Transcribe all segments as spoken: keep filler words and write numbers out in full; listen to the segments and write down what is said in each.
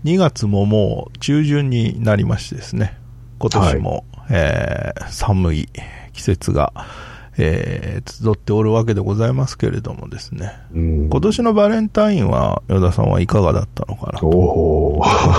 にがつももう中旬になりましてですね、今年も、はい、えー、寒い季節が、えー、集っておるわけでございますけれどもですね、うん、今年のバレンタインは与田さんはいかがだったのかなと。お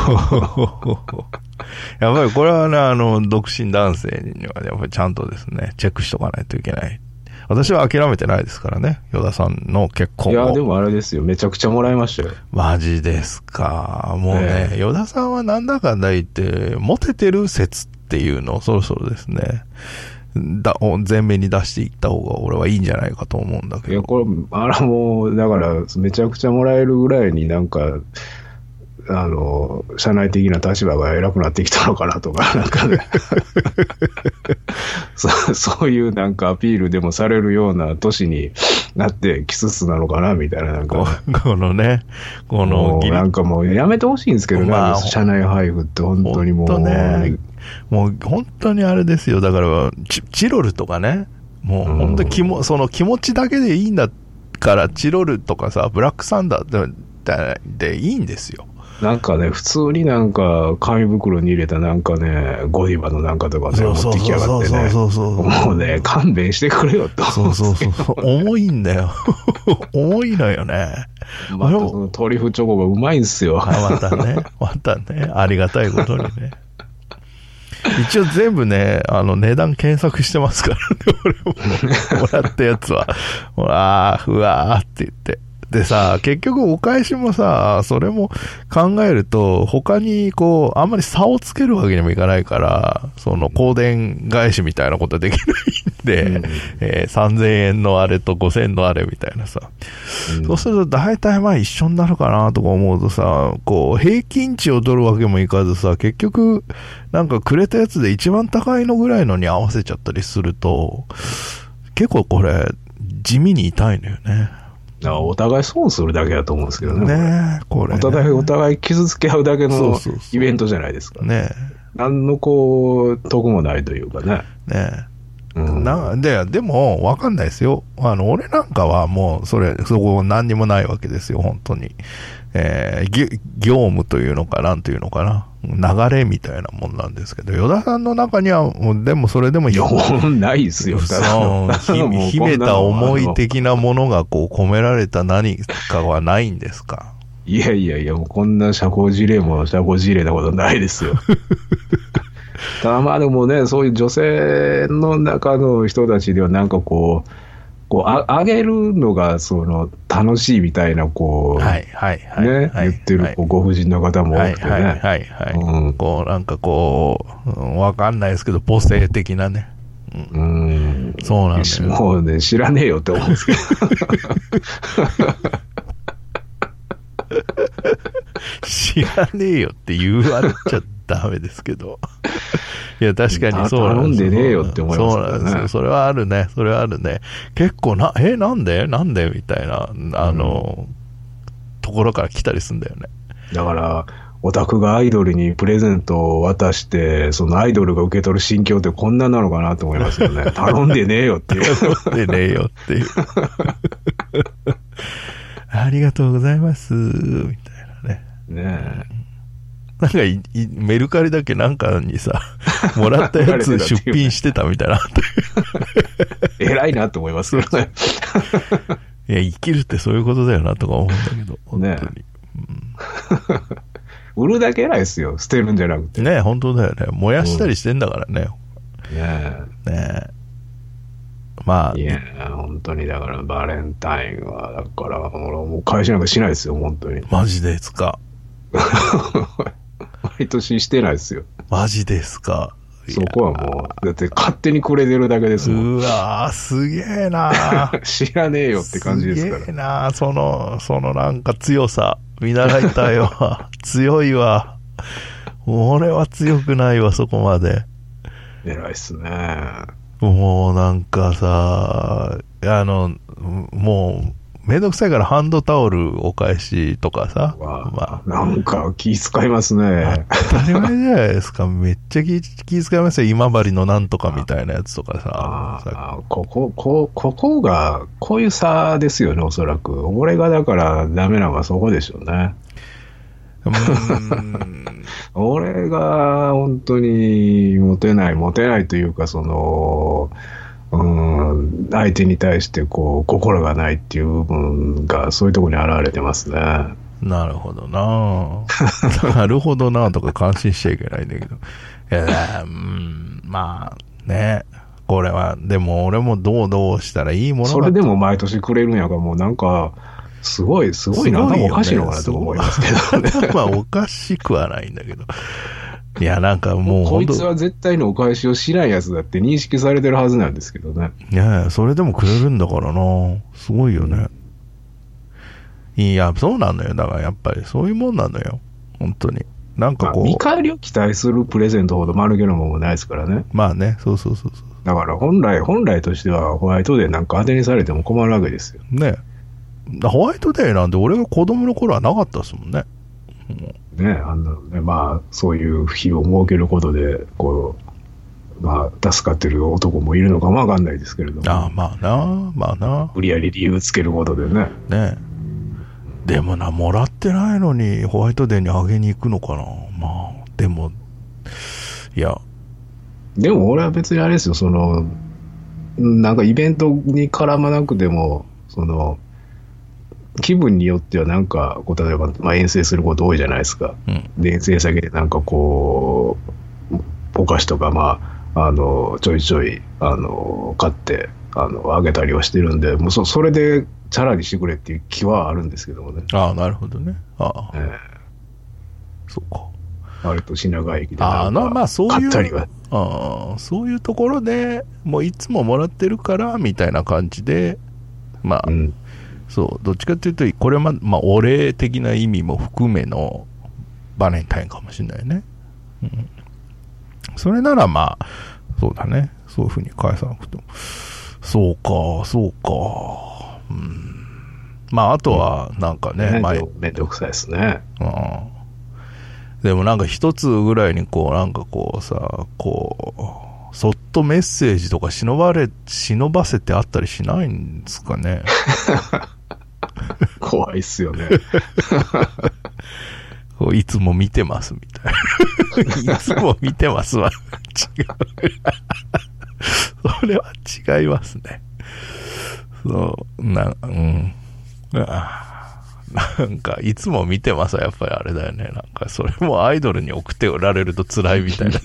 やっぱりこれはね、あの独身男性にはやっぱりちゃんとですねチェックしとかないといけない。私は諦めてないですからね、与田さんの結婚を。 いやでもあれですよ、めちゃくちゃもらいましたよ。 マジですか。もうね、えー、与田さんはなんだかんだ言ってモテてる説っていうのをそろそろですねだ前面に出していった方が俺はいいんじゃないかと思うんだけど。 いやこれあらもうだからめちゃくちゃもらえるぐらいになんかあの社内的な立場が偉くなってきたのかなとかなんかねそ, そういうなんかアピールでもされるような年になってキススなのかなみたいななんか、 ね、このねこのなんかもうやめてほしいんですけどね、まあ、社内配布って本当にもう本当ねもう本当にあれですよ。だからチ, チロルとかね、もう本当に気も、うん、その気持ちだけでいいんだからチロルとかさブラックサンダーで, でいいんですよ。 なんかね普通になんか紙袋に入れたなんかねゴディバのなんかとかね持ってきやがってね、もうね勘弁してくれよと。 そうそうそう重いんだよ重いのよね。 またそのトリュフチョコがうまいんですよ。 またねまたねありがたいことにね一応全部ねあの値段検索してますからね俺ももらったやつはうわーうわーって言ってでさ、結局お返しもさ、それも考えると、他にこう、あんまり差をつけるわけにもいかないから、その香典返しみたいなことはできないんで、うんえー、さんぜんえんのあれとごせんえんのあれみたいなさ、うん、そうすると大体まあ一緒になるかなとか思うとさ、こう、平均値を取るわけもいかずさ、結局、なんかくれたやつで一番高いのぐらいのに合わせちゃったりすると、結構これ、地味に痛いのよね。 お互い損するだけだと思うんですけどね。 ねこれねお互いお互い傷つけ合うだけのイベントじゃないですか。 そうそうそうね何のこう得もないというかね。 ねうん、なででも分かんないですよ。あの俺なんかはもうそれそこ何にもないわけですよ本当に。えー、業務というのかなんというのかな流れみたいなもんなんですけど、与田さんの中にはもうでもそれでもないですよ。 秘めた思い的なものがこう込められた何かはないんですか。 いやいやいやもうこんな社交辞令も社交辞令なことないですよ。ただまあでもねそういう女性の中の人たちではなんかこうこうああげるのがその楽しいみたいなこう、 はいはいはい、 ね、 はい、 言ってるこうご婦人の方も多くてね、 はいはいはい、はい、うん、こうなんかこう、うん、わかんないですけど母性的なね、うん、うんそうなんですよ。 もうね知らねえよって思うんですけど知らねえよって言われちゃダメですけどいや確かにそうなんですよ。 頼んでねえよって思いますからね。 そうなんですよ。それはあるね。それはあるね。結構なえなんでなんでみたいなあの、うん、ところから来たりするんだよね。 だからオタクがアイドルにプレゼントを渡してそのアイドルが受け取る心境ってこんななのかなと思いますよね。頼んでねえよっていう頼んでねえよっていうありがとうございますみたいなね。 ねえ、 なんかいいメルカリだけなんかにさもらったやつ出品してたみたいな偉いなと思いますよね。 いや生きるってそういうことだよなとか思うんだけど本当に、ねうん、売るだけ偉いですよ捨てるんじゃなくてね。本当だよね。燃やしたりしてんだからね、 うん、ねえねえまあいや本当にだからバレンタインはだからもう返しなんかしないですよ本当に。 マジですか。 毎年してないですよ。 マジですか。 そこはもうだって勝手にくれてるだけですもん。 うわーすげえな知らねえよって感じですから。 すげえなそのそのなんか強さ見習いたいわ強いわ。俺は強くないわそこまで。 偉いっすね。 もうなんかさあのもうめんどくさいからハンドタオルお返しとかさ、 まあ、なんか気遣いますね。 当たり前じゃないですか。めっちゃ気、気遣いますよ。今治のなんとかみたいなやつとかさ。 ああこここここがこういう差ですよねおそらく。俺がだからダメなのはそこでしょうね。 うーん。 俺が本当にモテない、モテないというか、その、うん、相手に対してこう心がないっていう部分がそういうところに現れてますね。 なるほどななるほどなとか感心しちゃいけないんだけど。いや、うん、まあね。これは、でも俺もどうどうしたらいいものか。 それでも毎年くれるんやから、もうなんか、すごい、すごいな、頭おかしいのかなと思いますけどね。 頭おかしくはないんだけど。いや、なんかもうこいつは絶対にお返しをしないやつだって認識されてるはずなんですけどね。 いやいや、それでもくれるんだからな。すごいよね。いや、そうなのよ。だからやっぱりそういうもんなのよ。本当に。なんかこう。 まあ、見返りを期待するプレゼントほど丸げのものもないですからね。 まあね、そうそうそうそう。 だから本来、本来としてはホワイトデーなんか当てにされても困るわけですよ。 ね。ホワイトデーなんて俺が子供の頃はなかったですもんね。 ね、あのね、まあ、そういう日を設けることで、こう、まあ、助かってる男もいるのかもわかんないですけれども。 ああ、まあな、まあな。 無理やり理由つけることでね。 ね。でもな、もらってないのにホワイトデーにあげに行くのかな。まあ、でも、いや。 でも俺は別にあれですよ、その、なんかイベントに絡まなくても、その、気分によってはなんかこう例えば、まあ、遠征すること多いじゃないですか、うん、で遠征先でなんかこうお菓子とか、まあ、あのちょいちょいあの買ってあのあげたりはしてるんで、もう そ, それでチャラにしてくれっていう気はあるんですけどもね。 ああ、なるほどね。ああ、えー、そうか。 割と品川駅でなんか買ったりは、 ああ、そういうところでもういつももらってるからみたいな感じで、まあ、うん、そう、どっちかっていうと、これは、まあ、お礼的な意味も含めのバレンタインかもしれないね。うん。それならまあ、そうだね。そういうふうに返さなくても。そうか、そうか。うん。まあ、あとは、なんかね、 うん、 前。 めんどくさいですね。 うん。でもなんか一つぐらいにこう、なんかこうさ、こう、そっとメッセージとか忍ばれ、忍ばせてあったりしないんですかね。 怖いっすよね。 いつも見てますみたいな。いつも見てますわ。違う。それは違いますね。そう、な、うん。なんか、いつも見てますはやっぱりあれだよね。なんか、それもアイドルに送っておられると辛いみたいな。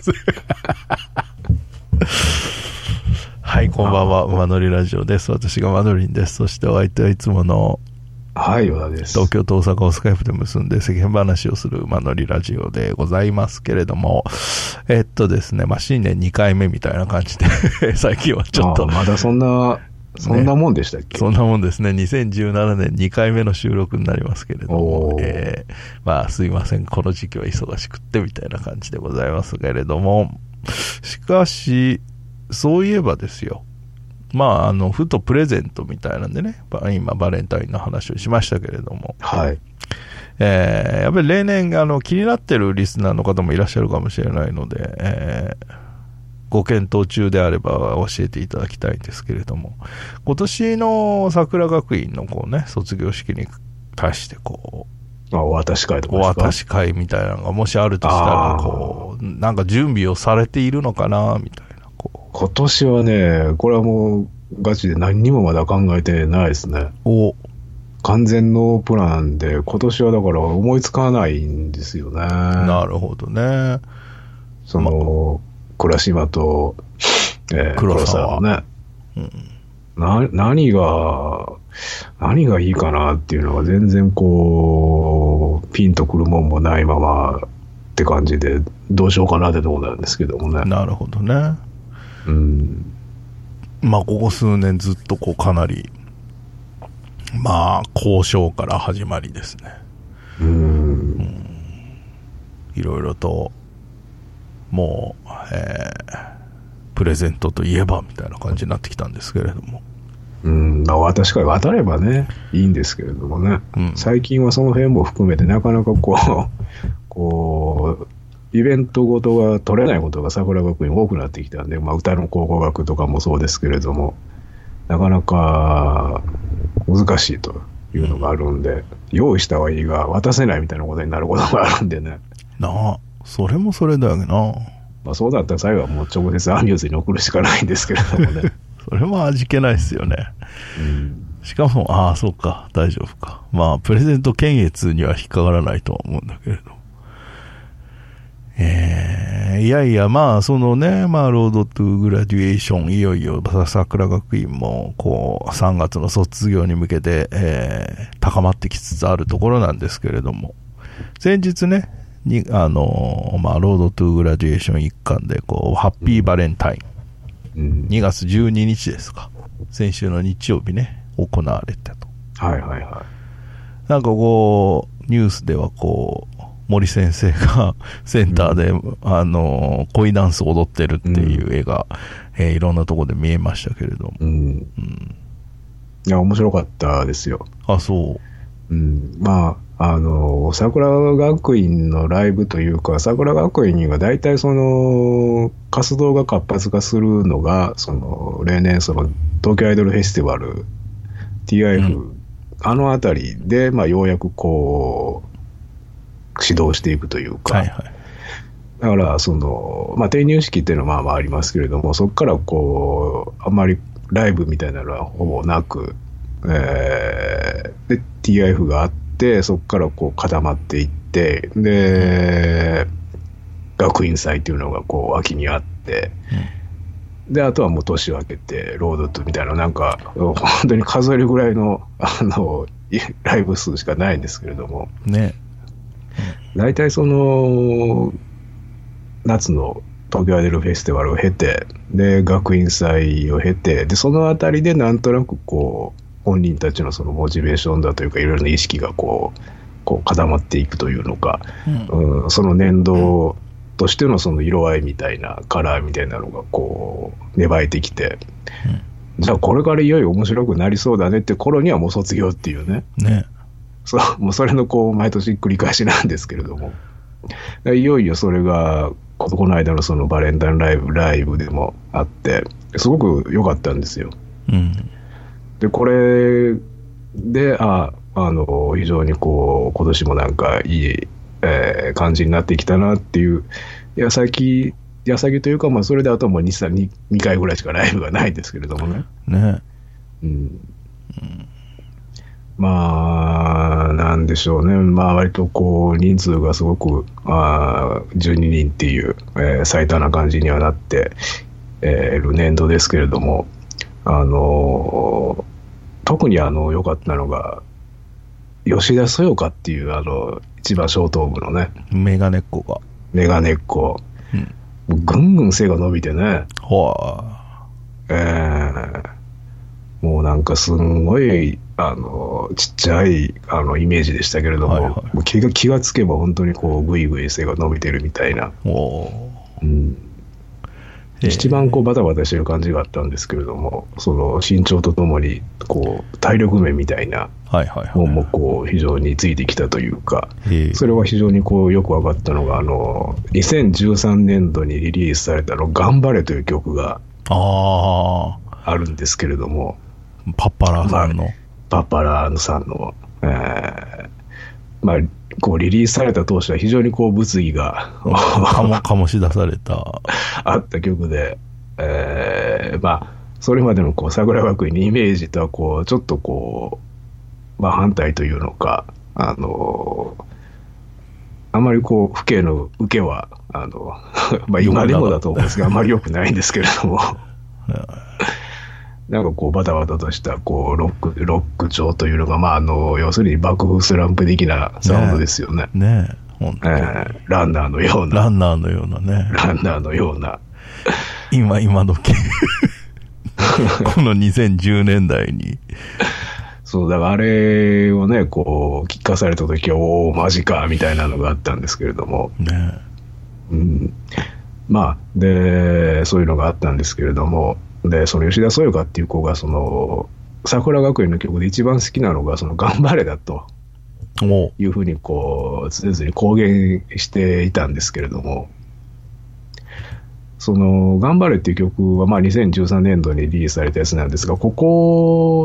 はい、こんばんは。馬乗りラジオです。私がマドリンです。そしてお相手はいつもの、 はい、和田です。 東京と大阪をスカイプで結んで世間話をする馬乗りラジオでございますけれども、えっとですね、まあ、新年にかいめみたいな感じで、最近はちょっと。 まだそんな、そんなもんでしたっけ、 ね、そんなもんですね。にせんじゅうななねんにかいめの収録になりますけれども、えー、まあすいません。この時期は忙しくってみたいな感じでございますけれども、しかし、そういえばですよ。まあ、あの、ふとプレゼントみたいなんでね、今バレンタインの話をしましたけれども、 はい。 えー、やっぱり例年、あの、気になってるリスナーの方もいらっしゃるかもしれないので、えー、ご検討中であれば教えていただきたいんですけれども、今年の桜学院のこうね、卒業式に対してこう、 あ、お渡し会とかお渡し会みたいなのがもしあるとしたら、こう、なんか準備をされているのかな、みたいな。 今年はね、これはもうガチで何にもまだ考えてないですね。 お完全ノープランで、今年はだから思いつかないんですよね。 なるほどね。 その、倉島と、えー、黒沢のね、うん、な、何が、何がいいかなっていうのが全然こう、ピンとくるもんもないままって感じで、どうしようかなってとこなんですけどもね。 なるほどね。うん、まあここ数年ずっとこうかなりまあ交渉から始まりですね。うん、うん、いろいろともう、えー、プレゼントといえばみたいな感じになってきたんですけれども、 うん、まあ私から渡ればねいいんですけれどもね、うん、最近はその辺も含めてなかなかこうこうイベントごとが取れないことが桜学院多くなってきたんで、まあ、歌の考古学とかもそうですけれども、なかなか難しいというのがあるんで、うん、用意したはいいが渡せないみたいなことになることがあるんでね。 なあ、それもそれだよな。 まあ、そうだったら最後はもう直接アミューズに送るしかないんですけれどもね。 それも味気ないですよね。うん、しかも、ああ、そうか、大丈夫か。まあ、プレゼント検閲には引っかからないとは思うんだけれど。えー、いやいや、まあ、そのね、まあ、ロードトゥグラデュエーション、いよいよ、桜学院も、こう、さんがつの卒業に向けて、えー、高まってきつつあるところなんですけれども、先日ね、に、あのー、まあ、ロードトゥグラデュエーション一環で、こう、ハッピーバレンタイン、うん、にがつじゅうににちですか。先週の日曜日ね、行われたと。 はいはいはい。 なんかこう、ニュースではこう、森先生がセンターで、うん、あのー、恋ダンスを踊ってるっていう絵が、うん、えー、いろんなところで見えましたけれども。うんうん、 いや、面白かったですよ。 あ、そう。 うん、まあ、あのー、桜学院のライブというか、桜学院には大体その、活動が活発化するのが、その、例年その、東京アイドルフェスティバル、ティーアイエフ、うん、あのあたりで、まあ、ようやくこう、指導していくというか、はいはい、だからその、まあ、転入式っていうのはまあまあありますけれども、そこからこうあんまりライブみたいなのはほぼなく、えー、で ティーアイエフ があって、そこからこう固まっていって、で、うん、学院祭っていうのがこう秋にあって、うん、であとはもう年を明けてロードトゥみたいな、なんか本当に数えるぐらいのあのライブ数しかないんですけれどもね。 大体その夏の東京アイドルフェスティバルを経て、で学院祭を経て、でそのあたりでなんとなくこう本人たちのそのモチベーションだというか、いろいろな意識がこうこう固まっていくというのか、うんうん、その年度としてのその色合いみたいな、カラーみたいなのがこう芽生えてきて、うん、じゃあこれからいよいよ面白くなりそうだねって頃にはもう卒業っていうね。 ね。 そうもうそれのこう毎年繰り返しなんですけれども、いよいよそれがこの間のそのバレンタインライブライブでもあって、すごく良かったんですよ。うん、でこれでああの非常にこう今年もなんかいい、えー、感じになってきたなっていう矢先矢先というか、まあそれであともう 2, 2, 2回ぐらいしかライブがないんですけれどもね。 ね。 うん。うんまあ、なんでしょうね。まあ、割とこう、人数がすごく、あじゅうににんっていう、えー、最多な感じにはなっている年度ですけれども、あのー、特にあの、良かったのが、吉田そよかっていう、あの、一番小頭部のね。 メガネっ子が。 メガネっ子。うん、ぐんぐん背が伸びてね。 はあ。 えー、もうなんかすんごい、あのちっちゃいあのイメージでしたけれども、はいはい、気が気がつけば本当にこうぐいぐい背が伸びてるみたいな、お、うんえー、一番こうバタバタしてる感じがあったんですけれども、その身長とともにこう体力面みたいなものもこう非常についてきたというか、えー、それは非常にこうよく分かったのが、あのにせんじゅうさんねんどにリリースされたの頑張れという曲があるんですけれども、 パッパラーさんの、まあパッパラーさんの、えー、まあ、こうリリースされた当初は非常にこう物議がかも醸し出されたあった曲で、えー、まあそれまでのこう桜学院のイメージとはこうちょっとこう、まあ、反対というのか、あのあまりこう父兄の受けはあのまあ今でもだと思うんですがあまり良くないんですけれどもなんかこうバタバタとしたこうロックロック調というのが、まあ、あの要するに爆風スランプ的なサウンドですよね。 ねえ、本当に、えー、ランナーのようなランナーのようなねランナーのような今今時このにせんじゅうねんだいにそうだからあれをねこう聞かされた時はおおマジかみたいなのがあったんですけれども、ねうん、まあでそういうのがあったんですけれども、でその吉田そよかっていう子がその桜学園の曲で一番好きなのがその頑張れだというふうにこう常々公言していたんですけれども、その頑張れっていう曲はまあにせんじゅうさんねんどにリリースされたやつなんですが、ここ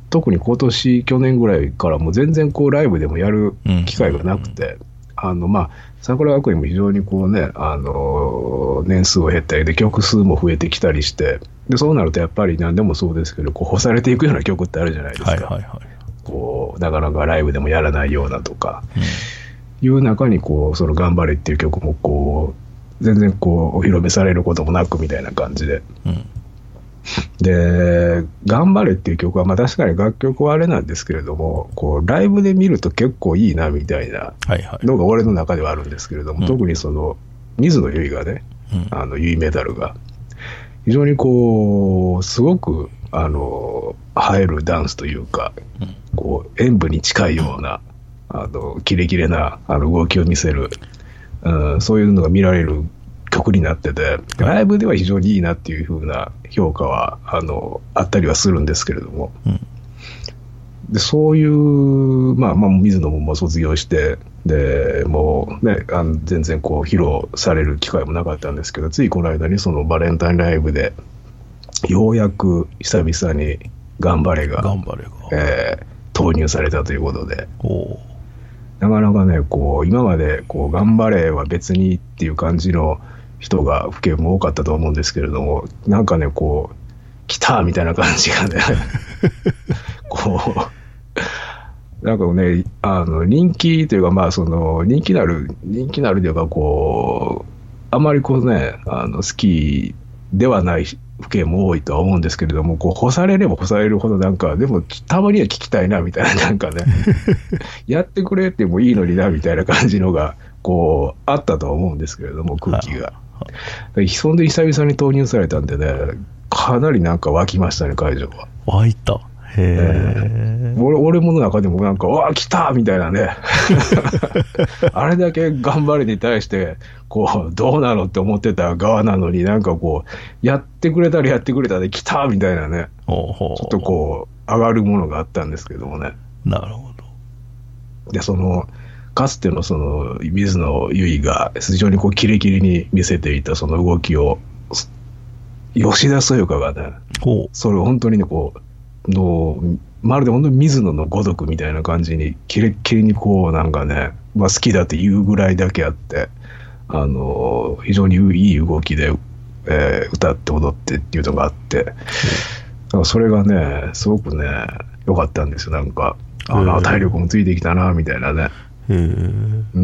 特に今年、去年ぐらいからもう全然こうライブでもやる機会がなくて、あのまあ、桜学院も非常にこうね、あの年数を経て、で曲数も増えてきたりして、でそうなるとやっぱり何でもそうですけど、こう干されていくような曲ってあるじゃないですか。 はいはいはい、 こうなかなかライブでもやらないようなとか、 うん、 いう中にこうその頑張れっていう曲もこう全然こうお披露目されることもなくみたいな感じで、 うん、 で頑張れっていう曲はまあ確かに楽曲はあれなんですけれども、こうライブで見ると結構いいなみたいなのが俺の中ではあるんですけれども、はいはい、特にその水野結衣がね、うん、あの結衣メダルが非常にこうすごくあの映えるダンスというか、うん、こう演舞に近いような、うん、あのキレキレなあの動きを見せる、うん、そういうのが見られる曲になってて、ライブでは非常にいいなっていう風な評価は あのあったりはするんですけれども、うん、でそういう、まあ、まあ水野ももう卒業してでもう、ね、あの全然こう披露される機会もなかったんですけど、ついこの間にそのバレンタインライブでようやく久々に頑張れが、 頑張れが、 えー、投入されたということで、おなかなかねこう今までこう頑張れは別にっていう感じの人が府県も多かったと思うんですけれども、なんかねこう来たみたいな感じがねこうなんかねあの人気というか、まあその人気なる人気なるというか、こうあまりこうねあの好きではない府県も多いとは思うんですけれども、こう干されれば干されるほどなんかでもたまには聞きたいなみたいな、なんかねやってくれてもいいのになみたいな感じのがこうあったとは思うんですけれども、空気がそんで久々に投入されたんでね、かなりなんか湧きましたね、会場は。 湧いた。へー、 俺, 俺もの中でもなんか、わあ、来たみたいなね。あれだけ頑張れに対して、こう、どうなのって思ってた側なのに、なんかこう、やってくれたらやってくれたで来たみたいなね。ほうほう、ちょっとこう、上がるものがあったんですけどもね。 なるほど。 で、その、かつてのその、水野結衣が非常にこう、キレキレに見せていたその動きを、吉田そよかがね、それを本当にね、こう、のまるで本当に水野のごとくみたいな感じにキレッキレにこうなんかね、まあ、好きだっていうぐらいだけあって、あの非常にいい動きで、えー、歌って踊ってっていうのがあって、だからそれがねすごくね良かったんですよ。なんかあの体力もついてきたなみたいなね。うん、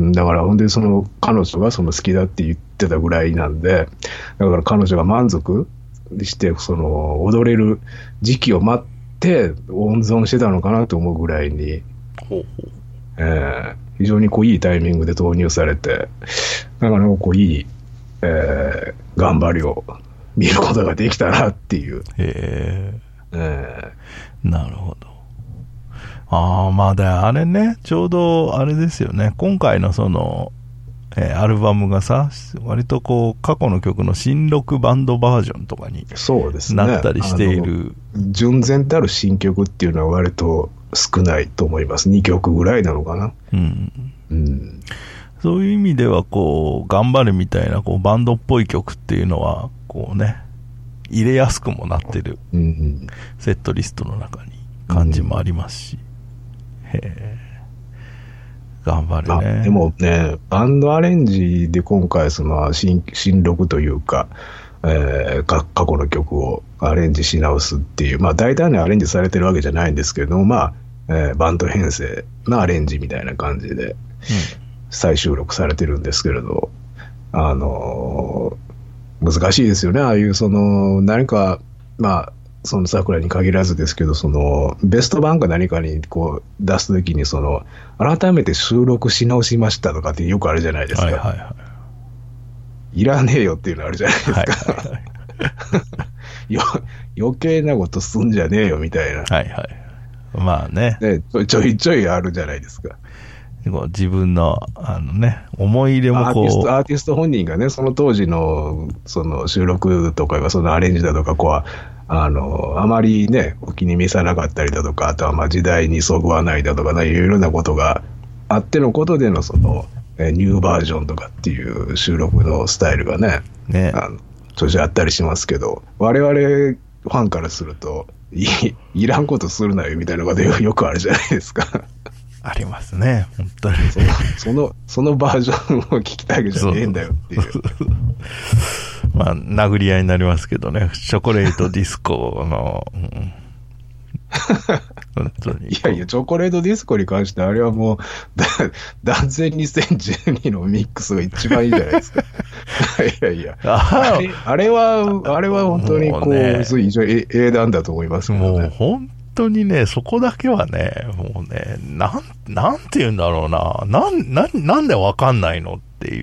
だから本当にその彼女がその好きだって言ってたぐらいなんで、だから彼女が満足してその踊れる時期を待って温存してたのかなと思うぐらいに、ほうほう、えー、非常にこういいタイミングで投入されて、なかなかこういい、えー、頑張りを見ることができたなっていう。へー、えー、なるほど。ああ、まあだあれね、ちょうどあれですよね、今回のそのえー、アルバムがさ、割とこう過去の曲の新録バンドバージョンとかになったりしている、 ね、純然たる新曲っていうのは割と少ないと思います。にきょくぐらいなのかな、うんうん、そういう意味ではこう頑張るみたいなこうバンドっぽい曲っていうのはこうね入れやすくもなってる、うんうん、セットリストの中に感じもありますし、うん、へえ頑張るね。 でもね、バンドアレンジで今回その 新, 新録というか、えー、過去の曲をアレンジし直すっていう、まあ大体にアレンジされてるわけじゃないんですけれども、まあ、えー、バンド編成のアレンジみたいな感じで再収録されてるんですけれど、うん、あのー、難しいですよね。ああいうその何か、まあその桜に限らずですけど、そのベスト版か何かにこう出すときにその改めて収録し直しましたとかってよくあるじゃないですか。はいはいはい、いらねえよっていうのあるじゃないですか。はいはいはい、よ余計なことすんじゃねえよみたいな。はいはい。 まあね。 ね、ちょいちょいあるじゃないですか。 自分のあのね思い入れもこうアーティスト、アーティスト本人がねその当時のその収録とかそのアレンジだとかこうあのあまりねお気に召さなかったりだとか、あとはまあ時代にそぐわないだとか、ね、いろいろなことがあってのことでのそのえニューバージョンとかっていう収録のスタイルがね、ねあの調子あったりしますけど、我々ファンからするとい、いらんことするなよみたいなことよくあるじゃないですか。 ありますね、本当に。 その、その、そのバージョンを聞きたいわけじゃねえんだよっていう。 まあ、殴り合いになりますけどね、チョコレートディスコの、うん、本当に。 いやいや、チョコレートディスコに関して、あれはもう、だ断然にせんじゅうにのミックスが一番いいじゃないですか。いやいや、あれ、あれは、あれは本当にこう、ね、非常に英断だと思いますけどね。 もう本当にね、そこだけはね、もうね、なん、なんて言うんだろうな、なん、な、なんでわかんないのっていう。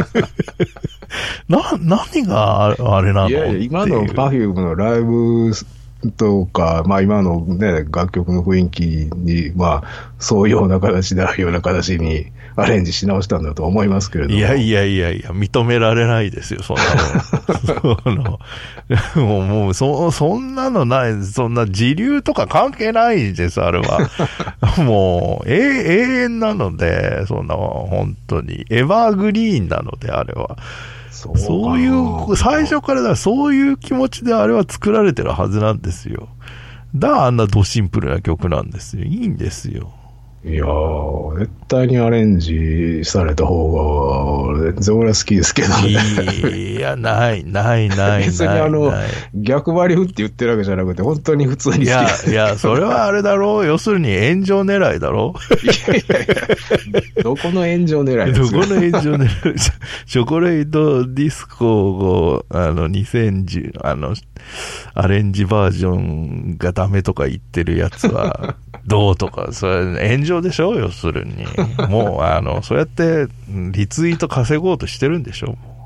な、何があれなの？いやいや、 今の Perfume のライブとか、まあ今のね、楽曲の雰囲気に、まあ、そういうような形で、ああいうような形にアレンジし直したんだと思いますけれども。 いやいやいやいや、認められないですよ、そんなの。そのもう、もう、そ、そんなのない、そんな時流とか関係ないです、あれは。もう、永遠なので、そんな、本当に、エバーグリーンなので、あれは。そうそういう、最初からだ、そういう気持ちであれは作られてるはずなんですよ。だからあんなドシンプルな曲なんですよ。いいんですよ。 いやー、絶対にアレンジされた方が、全然俺は好きですけどね。 いや、ない、ない、ない、 別にあの、逆張り振って言ってるわけじゃなくて、本当に普通に好き。いや、いや、それはあれだろう。要するに炎上狙いだろう。 いやいやいや、どこの炎上狙いですか？ どこの炎上狙いチョコレートディスコを、あの、にせんじゅう、あの、アレンジバージョンがダメとか言ってるやつは、どうとか、それ炎上でしょ、要するに。もう、あの、そうやってリツイート稼ごうとしてるんでしょ、もう。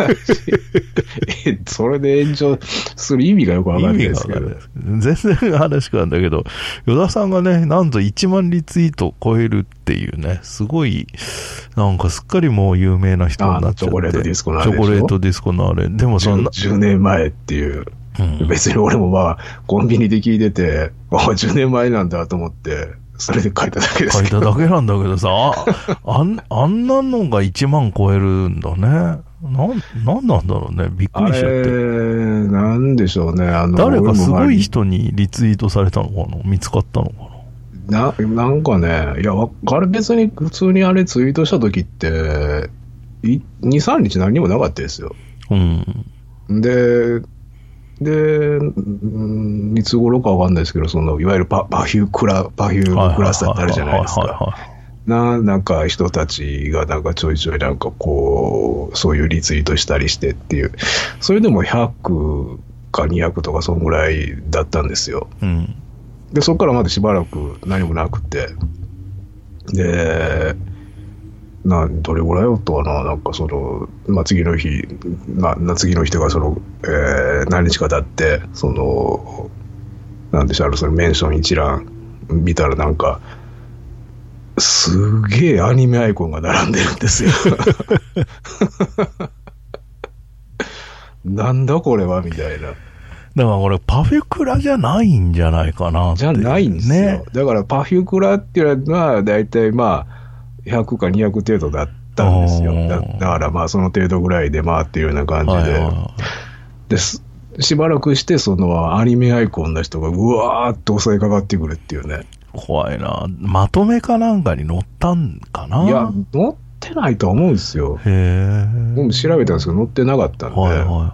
それで炎上する意味がよくわかんないですけど。 全然話変わるんだけど、与田さんがね、なんといちまんリツイートを超えるっていうね、すごい、なんかすっかりもう有名な人になっちゃって。 チョコレートディスコのあれでしょ。 チョコレートディスコのあれ。でもそんな。 じゅうねんまえっていう。うん、別に俺もまあ、コンビニで聞いてて、あ、じゅうねんまえなんだと思って、それで書いただけですけど。書いただけなんだけどさ、あん、あんなのがいちまん超えるんだね。なん、なんなんだろうね。びっくりしちゃって。えー、なんでしょうね。あの、 誰かすごい人にリツイートされたのかな？見つかったのかな？な、なんかね、いや、あれ別に普通にあれツイートした時って、に、さんにち何にもなかったですよ。 うん。 で、で、いつ頃かわかんないですけど、その、いわゆるパ、パフュークラ、パフュークラスターってあるじゃないですか。な、なんか人たちがなんかちょいちょいなんかこう、そういうリツイートしたりしてっていう、それでもひゃくかにひゃくとかそんぐらいだったんですよ。 うん、 で、そこからまだしばらく何もなくて、で、な、どれぐらいだったかな、なんかその、まあ、次の日、な、次の日とかその、えー、何日か経って、その、なんでしょう、そのメンション一覧見たらなんか、すげえアニメアイコンが並んでるんですよ。なんだこれはみたいな。 だからこれパフュクラじゃないんじゃないかなって。 じゃないんですよ。ね、だからパフュクラっていうのはだいたいまあ、ひゃくかにひゃく程度だったんですよ。だ, だからまあその程度ぐらいでまあっていうような感じで、はいはいはい、ですしばらくしてそのアニメアイコンの人がうわーっと襲いかかってくるっていうね。 怖いな。まとめかなんかに載ったんかな。 いや載ってないと思うんですよ。 へー。 僕も調べたんですけど載ってなかったんで、 はいはいはい、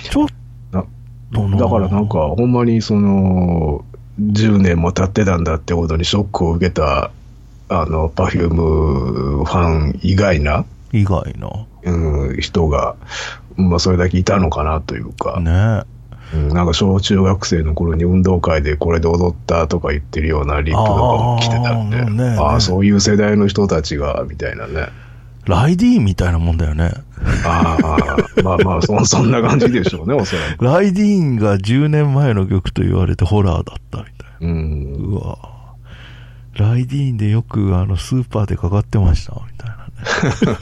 ちょっとだからなんかほんまにそのじゅうねんも経ってたんだってことにショックを受けたあの、パフュームファン以外な、 以外な、 うん、人が、まあ、それだけいたのかなというか、 ね、 うん、なんか小中学生の頃に運動会でこれで踊ったとか言ってるようなリップとかも来てたんで、あ、ね、あ、そういう世代の人たちが、みたいなね。 ライディーンみたいなもんだよね。 ああ、まあまあそ、そんな感じでしょうね、おそらく。 ライディーンがじゅうねんまえの曲と言われてホラーだったみたいな。 うん、 うわライディーンでよくあのスーパーでかかってましたみたいなね。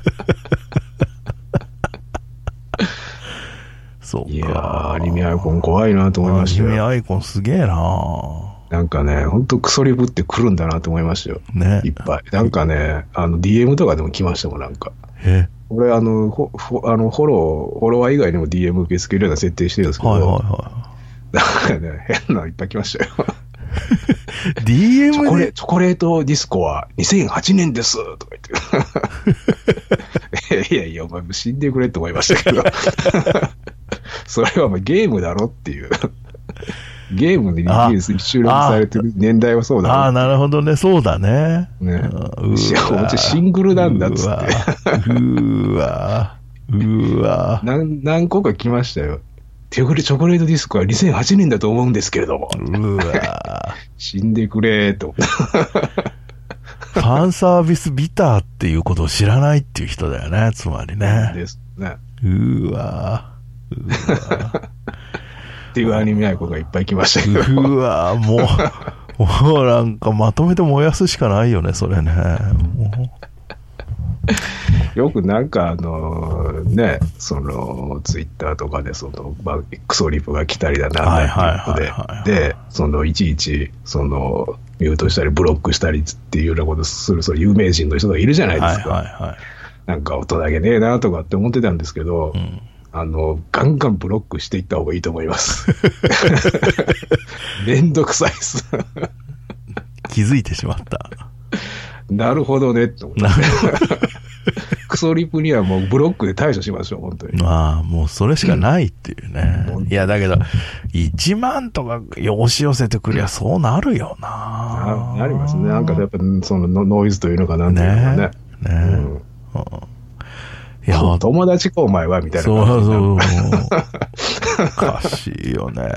そうか。 いやー、アニメアイコン怖いなと思いましたよ。 アニメアイコンすげえな。 なんかね、ほんとクソリブってくるんだなと思いましたよ。 ね。 いっぱい。なんかね、あの ディーエム とかでも来ましたもん、なんか。 え俺あの、フォ、あのフォロー、フォロワー以外にも ディーエム 受け付けるような設定してるんですけど、 はいはいはなんかね、変なのいっぱい来ましたよ。 ディーエムチョコレでチョコレートディスコはにせんはちねんですとか言って。いやいや、お前死んでくれって思いましたけど。それはお前ゲームだろっていう。ゲームでリリース収録されてる年代はそうだろ。 ああ、なるほどね。そうだね。 ね。 うわシングルなんだっつって。 うわうわ何、何個か来ましたよ。手繰りチョコレートディスコはにせんはちねんだと思うんですけれども。 うわ死んでくれーと。 ファンサービスビターっていうことを知らないっていう人だよね。つまりね。 ですね。 うわうわっていうアニメアイコンがいっぱい来ましたけど。 うわもう、もうなんかまとめて燃やすしかないよね、それね。もうよくなんかあのね、そのツイッターとかでその、まあ、クソリプが来たりだなんだっていうことで、で、そのいちいちそのミュートしたりブロックしたりっていうようなことする、そう有名人の人がいるじゃないですか。はいはいはい、なんか大人げねえなとかって思ってたんですけど、うん、あのガンガンブロックしていった方がいいと思います。めんどくさいっす。 気づいてしまった。なるほどねって思って。クソリプにはもうブロックで対処しましょう、本当に。 まあ、もうそれしかないっていうね。うん、いや、だけど、いちまんとか押し寄せてくりゃそうなるよな。 なりますね。なんかやっぱそのノイズというのかなんていうのかね。ねえ。ねうんうん、いや、友達かお前はみたいな感じ。そうそう。 おかしいよね。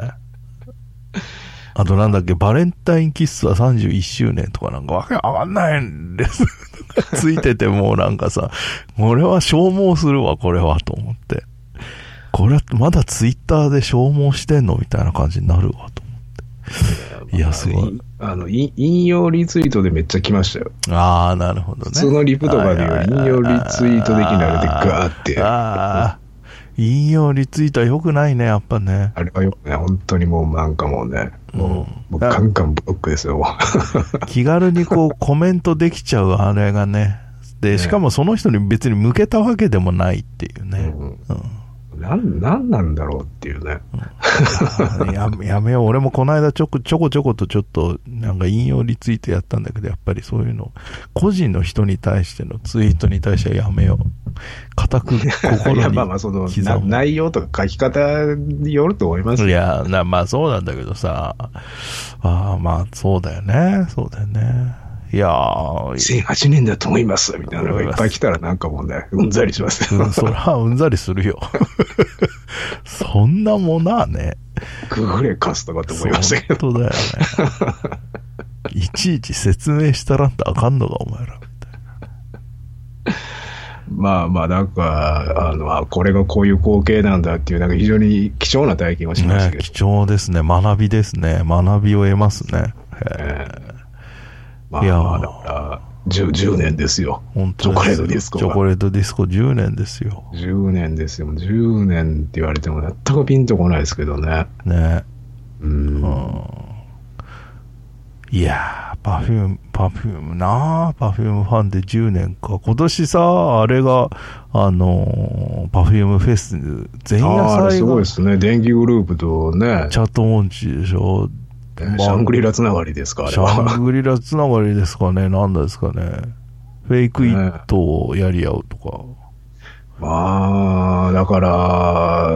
あとなんだっけ、バレンタインキッスはさんじゅういっしゅうねんとかなんかわけわかんないんです。ついててもうなんかさ、これは消耗するわ、これはと思って。これまだツイッターで消耗してんのみたいな感じになるわと思って。いや、すごい。 あの、引用リツイートでめっちゃ来ましたよ。 ああ、なるほどね。 普通のリプとかでは引用リツイートできないのでガーって。 ああ。引用リツイートは良くないね、やっぱね。 あれはよくね、本当にもうなんかもうね、もう、うん、もうガンガンブロックですよ。 気軽にこうコメントできちゃうあれがね。で、しかもその人に別に向けたわけでもないっていうね。うんうんなん、なんなんだろうっていうね。 うん、や, やめよう。俺もこの間ちょこちょこちょことちょっとなんか引用リツイートやったんだけど、やっぱりそういうの、個人の人に対してのツイートに対してはやめよう。固く心に。いや、まあまあその内容とか書き方によると思いますよ。 いや、なまあそうなんだけどさ。ああ、まあそうだよね。そうだよね。いやー。 にせんはちねんだと思います。みたいなのがいっぱい来たらなんかもうね、うんざりしますよ。 うん、そりゃうんざりするよ。そんなものはね。 ググレカスとかって思いましたけど。 本当だよね。いちいち説明したらんとあかんのか、お前ら。みたいな。まあまあ、なんか、あの、これがこういう光景なんだっていう、なんか非常に貴重な体験をしましたけど。 ね、貴重ですね。学びですね。学びを得ますね。へー。 まあ、いやだから 10, じゅうねんですよ。 本当チョコレートディスコが。 チョコレートディスコじゅうねんですよ。 じゅうねんですよ。じゅうねんって言われても全くピンとこないですけどね。 ね。 うん。うんいやー、パフューム、パフュームなー、パフュームファンでじゅうねんか。今年さ、あれが、あのー、パフュームフェス、前夜祭が。 あれすごいですね。電気グループとね。 チャットモンチでしょ。 シャングリラつながりですかあれは。 シャングリラつながりですかね。なんですかね。フェイクイットをやり合うとか。 まあ、だから、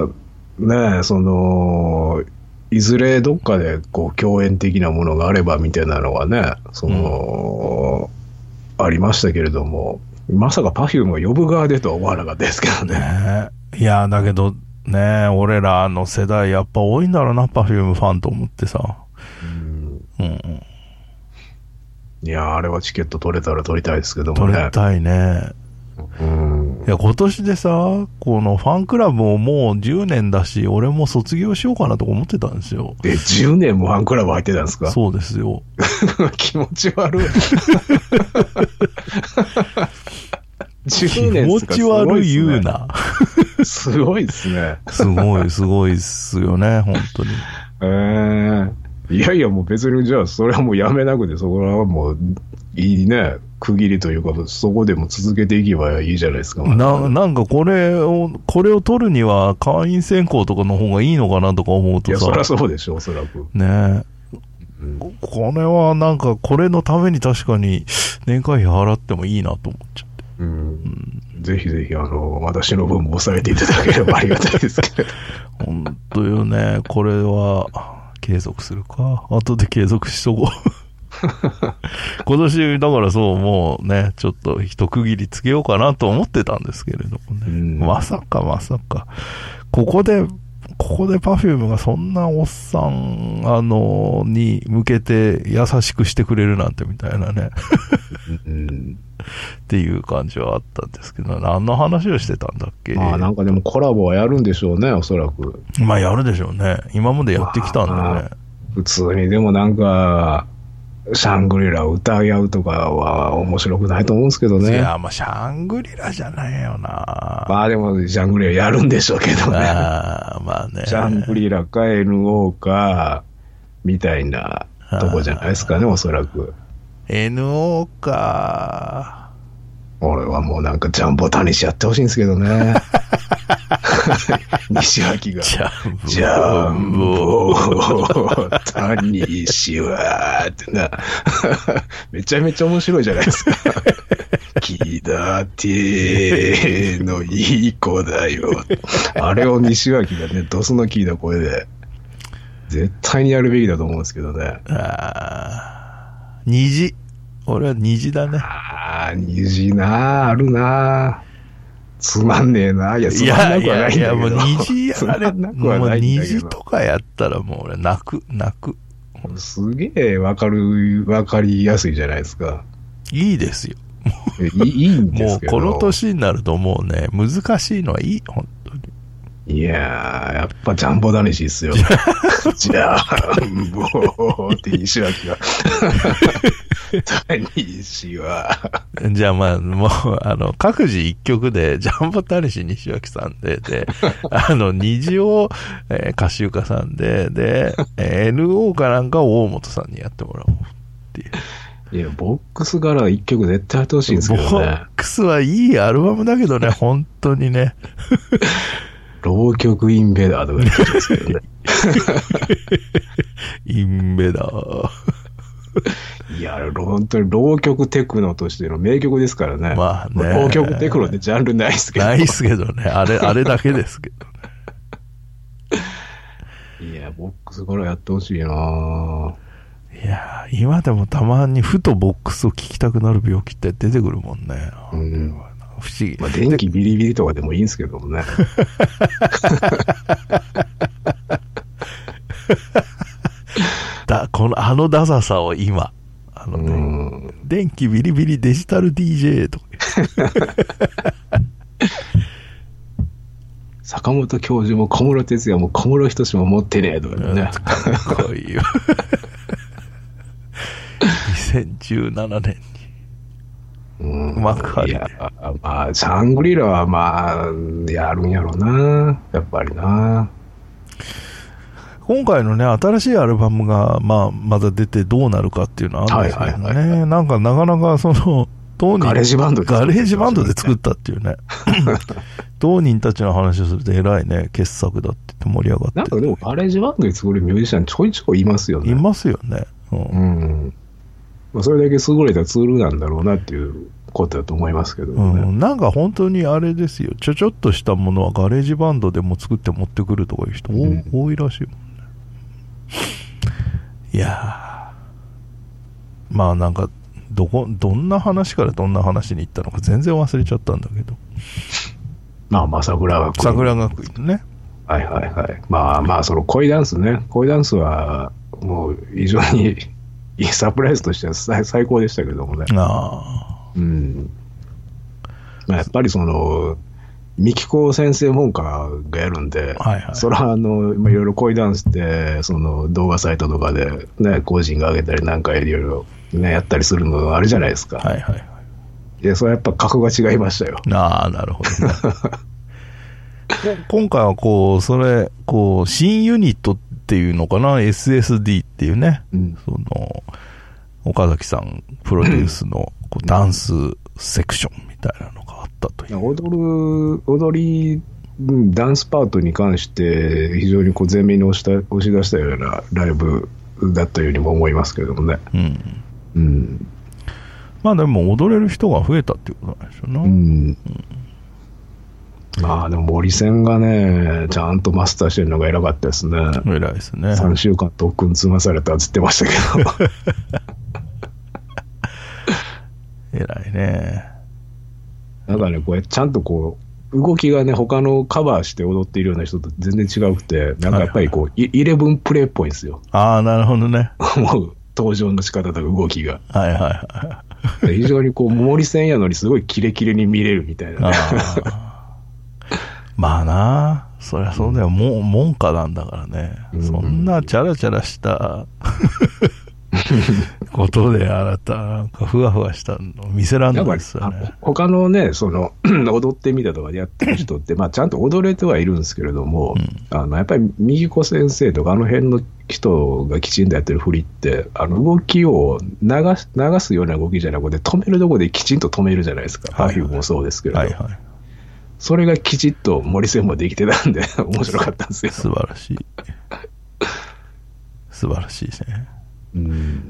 ね、その、いずれどっかでこう共演的なものがあればみたいなのがね、その、うん、ありましたけれども、まさか Perfume が呼ぶ側でとは思わなかったですけどね。 ねいや、だけどね、俺らの世代やっぱ多いんだろうな、Perfume ファンと思ってさ。うんうん、 いやあれはチケット取れたら取りたいですけどもね。 取りたいね。うん、いや今年でさこのファンクラブももうじゅうねんだし俺も卒業しようかなとか思ってたんですよ。 えじゅうねんもファンクラブ入ってたんですか？ そうですよ。 気持ち悪い。じゅうねん気持ち悪い言うな。 すごいですね。 すごいすごいっすよね本当に。 えーいやいや、もう別にじゃあ、それはもうやめなくて、そこはもう、いいね、区切りというか、そこでも続けていけばいいじゃないですか。 な, なんかこれを、これを取るには会員選考とかの方がいいのかなとか思うとさ。 いや、そりゃそうでしょ、おそらく。 ねえ。うん、これはなんか、これのために確かに年会費払ってもいいなと思っちゃって。 うん。うん、ぜひぜひ、あの、私の分も抑えていただければありがたいですけど。 本当よね。これは、継続するか。後で継続しとこう。今年、だからそう、もうね、ちょっと一区切りつけようかなと思ってたんですけれどもね。うん、まさかまさか。ここで、ここで Perfume がそんなおっさん、あの、に向けて優しくしてくれるなんてみたいなね。うん、っていう感じはあったんですけど、何の話をしてたんだっけ。 まあなんかでもコラボはやるんでしょうね、おそらく。 まあやるでしょうね。今までやってきたんだね。まあ、 普通にでもなんか、シャングリラを歌い合うとかは面白くないと思うんですけどね。 いや、まあ、シャングリラじゃないよな。 まあでも、シャングリラやるんでしょうけどね。 あまあね。 シャングリラか エヌオー か、みたいなとこじゃないですかね、おそらく。 エヌオー か。 俺はもうなんかジャンボタニシやってほしいんですけどね。西脇が。 ジャンボ。 ジャンボタニシは、ってな。めちゃめちゃ面白いじゃないですか。気立てのいい子だよ。あれを西脇がね、ドスの効いた声で、絶対にやるべきだと思うんですけどね。 あー、虹。俺は虹だね。 ああ、虹なあ、あるなあ。つまんねえな。いや、つまんなくはないんだけど。いやいや、 もう虹やられ、もう虹ととかやったらもう俺泣く、泣く。 すげえわかる、わかりやすいじゃないですか。 いいですよ。 いい、いいんですけど。 もうこの年になるともうね、難しいのはいい、本当に。 いやー、やっぱジャンボタニシっすよ。ジャンボって西脇が。タニシは。 じゃあまあ、もう、あの、各自一曲で、ジャンボタニシ西脇さんで、で、あの、虹を、えー、カシウカさんで、で、エヌオー かなんかを大本さんにやってもらおうっていう。 いや、ボックスから一曲絶対やってほしいんですけどね。ボックスはいいアルバムだけどね、本当にね。 浪曲インベーダーとか言ってますけどね。 インベーダー。 いや、本当に浪曲テクノとしての名曲ですからね。 まあね。 浪曲テクノってジャンルないっすけど。 ないっすけどね。あれ、あれだけですけどね。いや、ボックスからやってほしいなぁ。 いや、今でもたまにふとボックスを聴きたくなる病気って出てくるもんね。 うん。 不思議。 まあ、電気ビリビリとかでもいいんですけどもね。 だこのあのダサさを今あの、ね、うん電気ビリビリデジタル ディージェー とか坂本教授も小室哲哉も小室仁も持ってねえとかね、 かっこいいよにせんじゅうななねんにうん、幕張で。いや、まあ、シャングリラはまあ、やるんやろうな、やっぱりな。 今回のね、新しいアルバムが、まあ、まだ出てどうなるかっていうのはあるんですけどね。はいはいはいはい、なんか、なかなか、その、当人、 ガレージバンドでガレージバンドで作ったっていうね。当人たちの話をすると偉いね、傑作だって言って盛り上がって。 なんかでも、ガレージバンドで作るミュージシャンちょいちょいいますよね。 いますよね。うん。 うんまあ、それだけ優れたツールなんだろうなっていうことだと思いますけどね、 うん、なんか本当にあれですよ、ちょちょっとしたものはガレージバンドでも作って持ってくるとかいう人、うん、多いらしいもんね。いやー、まあなんかどこどんな話からどんな話に行ったのか全然忘れちゃったんだけど、まあまあ桜学院桜学院ね、 はいはいはい、まあまあその恋ダンスね、恋ダンスはもう非常にいいサプライズとしては 最, 最高でしたけどもね。あうん。まあ、やっぱりその、三木子先生門下がやるんで、はいはい、それはあの、いろいろ恋ダンスって、その動画サイトとかでね、個人が上げたりなんかいろいろね、やったりするのあるじゃないですか。はいはいはい。いや、それはやっぱ格が違いましたよ。 ああ、なるほど、ね。今回はこう、それ、こう、新ユニットっていうのかな、エスエスディー っていうね、 うん、 その岡崎さんプロデュースのこうダンスセクションみたいなのがあったという。 踊る、踊り、ダンスパートに関して非常にこう前面に押した押し出したようなライブだったようにも思いますけどもね。 うんうん、 まあでも踊れる人が増えたっていうことなんでしょうな。 うんうんまあでも森線がね、ちゃんとマスターしてるのが偉かったですね。 偉いですね。 さんしゅうかん特訓積まされたって言ってましたけど。 偉いね。 なんかね、これちゃんとこう、動きがね、他のカバーして踊っているような人と全然違うくて、なんかやっぱりこう、はいはい、イレブンプレイっぽいんですよ。 ああ、なるほどね。 もう、登場の仕方とか動きが。 はいはいはい。 非常にこう、森線やのにすごいキレキレに見れるみたいな、ね。 まあな、そりゃそうだよ、うん、もう門下なんだからね、うん、そんなチャラチャラしたことであなたなんかふわふわしたの見せらんないですよね。 他のね、その踊ってみたとかでやってる人ってまあちゃんと踊れてはいるんですけれども、うん、あのやっぱり右子先生とかあの辺の人がきちんとやってる振りってあの動きを流す、流すような動きじゃなくて止めるとこできちんと止めるじゃないですか。パフュームもそうですけれど、はいはい、それがきちっと森線もできてたんで面白かったんですよ。 素晴らしい素晴らしいですね。うん、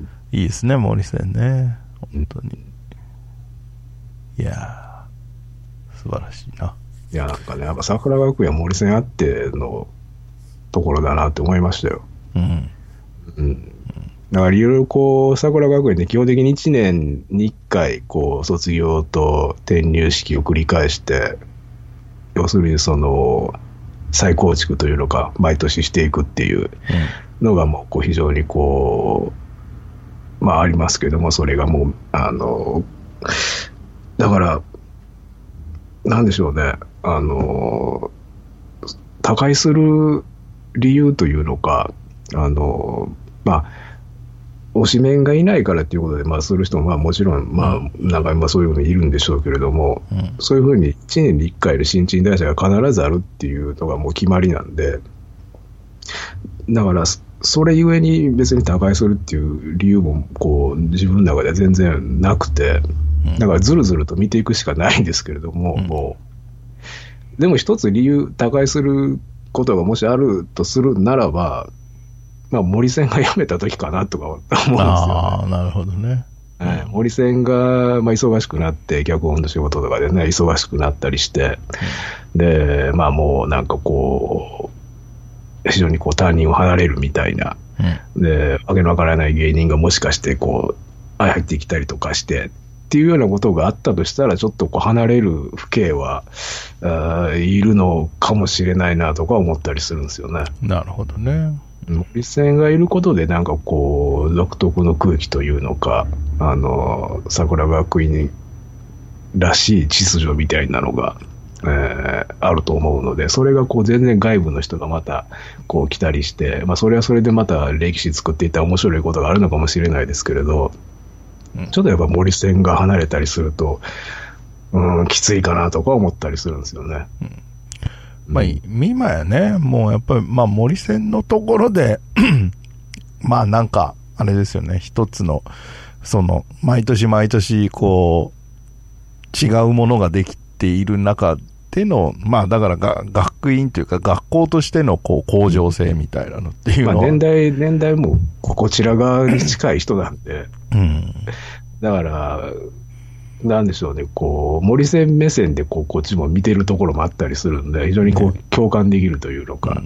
いいですね森線ね本当に、うん、いや素晴らしいな。 いやなんかねやっぱ桜学園森線あってのところだなって思いましたよ。うん、うん、だからいろいろこう桜学園って基本的にいちねんにいっかいこう卒業と転入式を繰り返して要するにその再構築というのか毎年していくっていうのがもうこう非常にこうまあありますけどもそれがもうあのだからなんでしょうねあの他界する理由というのかあのまあ推しメンがいないからということで、まあ、する人もまあもちろん、まあ、なんかまあそういうのいるんでしょうけれども、うん、そういうふうにいちねんにいっかいの新陳代謝が必ずあるっていうのがもう決まりなんで、だからそれゆえに別に他界するっていう理由もこう自分の中では全然なくて、だからずるずると見ていくしかないんですけれども、うん、もうでも一つ理由他界することがもしあるとするならばまあ、森線が辞めた時かなとか思うんですよ、ね。 ああ、なるほどね。 はい、森線が、まあ、忙しくなって、脚本の仕事とかでね、忙しくなったりして、うん、で、まあもうなんかこう、非常にこう、他人を離れるみたいな、うん、で、わけのわからない芸人がもしかしてこう、入ってきたりとかして、っていうようなことがあったとしたら、ちょっとこう離れる父兄は、いるのかもしれないなとか思ったりするんですよね。 なるほどね。 森線がいることでなんかこう独特の空気というのかあの桜学院らしい秩序みたいなのが、えー、あると思うのでそれがこう全然外部の人がまたこう来たりして、まあ、それはそれでまた歴史作っていったら面白いことがあるのかもしれないですけれど、うん、ちょっとやっぱ森線が離れたりすると、うん、きついかなとか思ったりするんですよね。うんまあ、今やね、もうやっぱり、まあ、森線のところで、まあ、なんか、あれですよね、一つの、その、毎年毎年、こう、違うものができている中での、まあ、だからが、学院というか、学校としての、こう、向上性みたいなのっていうのは。まあ、 年代、年代も、こちら側に近い人なんで、うん。だから、なんでしょうね、こう森線目線でこうこっちも見てるところもあったりするんで、非常にこう、ね、共感できるというのか、うん、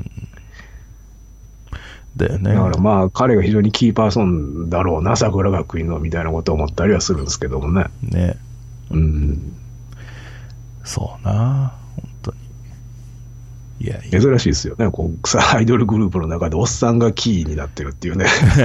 だよね。だからまあ、彼が非常にキーパーソンだろうな、桜学院のみたいなことを思ったりはするんですけどもね。 ね、うん、そうな、本当に。いやいや珍しいですよね、こうさアイドルグループの中でおっさんがキーになってるっていうね。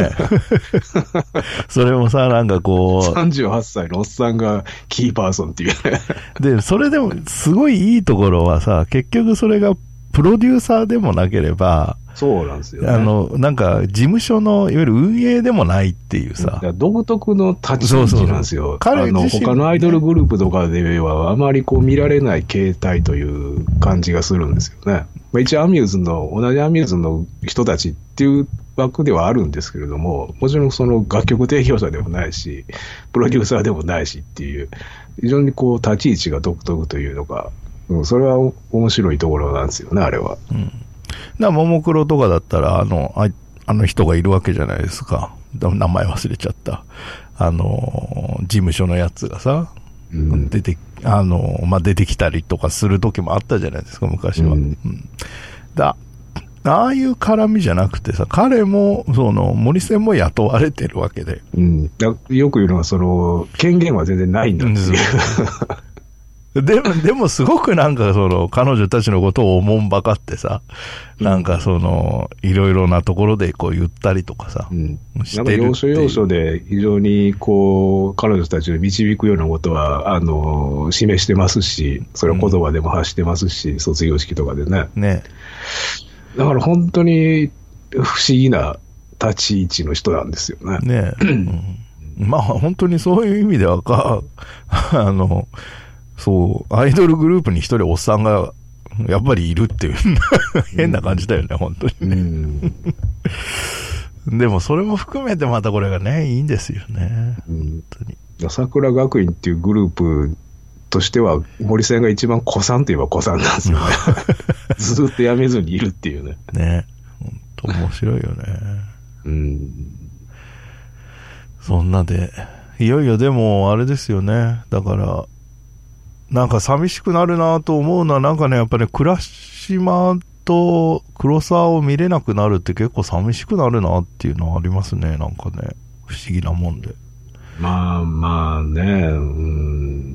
それもさ、なんかこう。 さんじゅうはっさいのおっさんがキーパーソンっていうね。 で、それでもすごいいいところはさ、結局それがプロデューサーでもなければ、 そうなんですよね。 あの、なんか、事務所の、いわゆる運営でもないっていうさ。 独特の立ち位置なんですよ。そうそうそう、彼自身、ね、他のアイドルグループとかでは、あまりこう見られない形態という感じがするんですよね。 まあ、一応アミューズの、同じアミューズの人たちっていう枠ではあるんですけれども、もちろんその楽曲提供者でもないし、プロデューサーでもないしっていう、非常にこう立ち位置が独特というのが、うん、それは面白いところなんですよね、あれは。 うん。だからももクロとかだったら、あの、あ、あの人がいるわけじゃないですか。名前忘れちゃった。あの、事務所のやつがさ、うん、出て、あの、まあ、出てきたりとかする時もあったじゃないですか、昔は。うん。うん、だああいう絡みじゃなくてさ、彼も、その、森専も雇われてるわけで。 うん。だよく言うのは、その、権限は全然ないんだっていう。 でも、でもすごくなんかその、彼女たちのことをおもんばかってさ、なんかその、いろいろなところでこう言ったりとかさ、うん、 してるっていう。なんか要所要所で非常にこう、彼女たちを導くようなことは、あの、示してますし、それを言葉でも発してますし、うん、卒業式とかでね。 ね。 だから本当に不思議な立ち位置の人なんですよね。 ねえ。うん、まあ本当にそういう意味ではか、あの、そう、アイドルグループに一人おっさんがやっぱりいるっていう変な感じだよね、うん、本当にね。うん、でもそれも含めてまたこれがね、いいんですよね。うん、本当に。 桜学院っていうグループとしては、森さんが一番古参といえば古参なんですよね。ずっと辞めずにいるっていうね。 ね。本当面白いよね。うん。そんなで、いよいよでもあれですよね。だから、なんか寂しくなるなと思うのは、なんかね、やっぱり、ね、倉島と黒沢を見れなくなるって結構寂しくなるなっていうのはありますね、なんかね。不思議なもんで。 まあまあね、うん。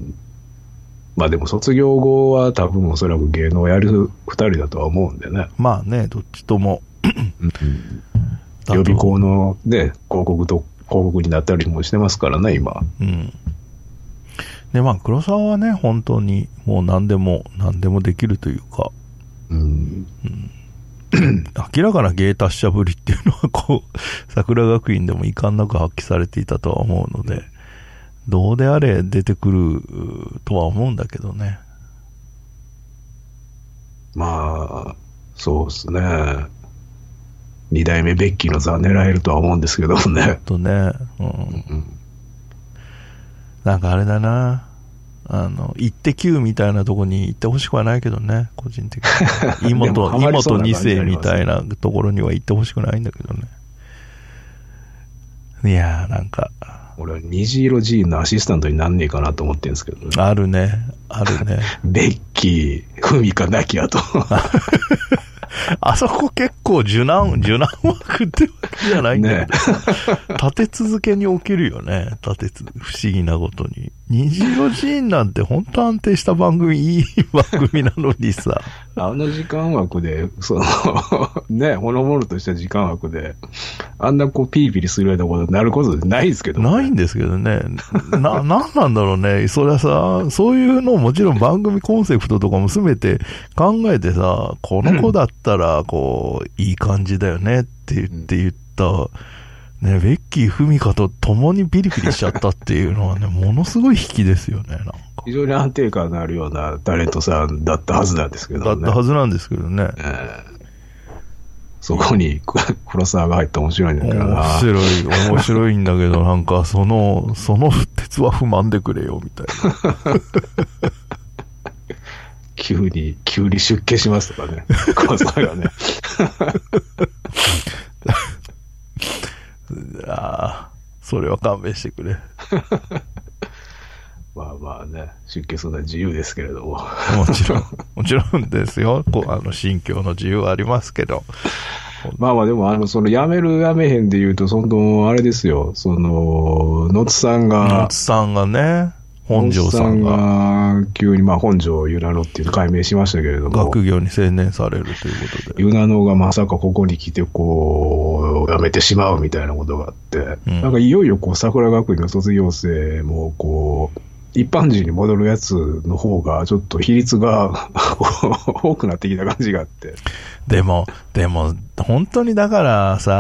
まあでも卒業後は多分おそらく芸能をやる二人だとは思うんでね。 まあね、どっちとも。 予備校のね、広告と広告になったりもしてますからね、今。うん。 で、まあ、黒沢はね、本当にもう何でも、何でもできるというか、うんうん、明らかな芸達者ぶりっていうのは、こう、桜学院でも遺憾なく発揮されていたとは思うので、どうであれ出てくるとは思うんだけどね。 まあ、そうですね。二代目ベッキーの座狙えるとは思うんですけどもね。 とね、うん。うんなんかあれだな、あの、イッテ Q みたいなとこに行ってほしくはないけどね、個人的に。妹、妹に世みたいなところには行ってほしくないんだけどね。いやー、なんか。 俺は虹色ジーンのアシスタントになんねえかなと思ってるんですけどね。 あるね、あるね。 ベッキー、ふみかなきゃと。 あそこ結構受難、受難枠ってわけじゃないんだけど、ね、立て続けに起きるよね。立てつ、不思議なことに。虹色ジーンなんて本当安定した番組、いい番組なのにさ。 あの時間枠で、その、ね、ほのぼのとした時間枠で、あんなこうピリピリするようなことになることないですけどね。ないんですけどね。な、なんなんだろうね。それはさ、そういうのをもちろん番組コンセプトとかも全て考えてさ、この子だったら、こう、いい感じだよねって言って言った、ね、ベッキー・フミカと共にピリピリしちゃったっていうのはね、ものすごい引きですよね、なんか。 非常に安定感のあるようなタレントさんだったはずなんですけどね。 だったはずなんですけどね。えー、 そこに黒沢が入ったら面白いんだけどな。 面白い、面白いんだけど、なんかその、その鉄は不満でくれよ、みたいな。 急に、急に出家しますとかね。黒沢がね。 ああ、それは勘弁してくれ。 まあまあね、出家するのは自由ですけれども。 もちろん、もちろんですよ。こうあの信教の自由はありますけど。 まあまあでも、あの、その、やめるやめへんで言うと、その、あれですよ、その、野津さんが、 野津さんがね、本庄さんが、 野津さんが急に、まあ、本庄ゆなのっていう解明しましたけれども、 学業に専念されるということで。 ゆなのがまさかここに来て、こう、やめてしまうみたいなことがあって、うん、なんかいよいよこう、桜学院の卒業生も、こう、一般人に戻るやつの方が、ちょっと比率が多くなってきた感じがあって。 でも、でも、本当にだからさ、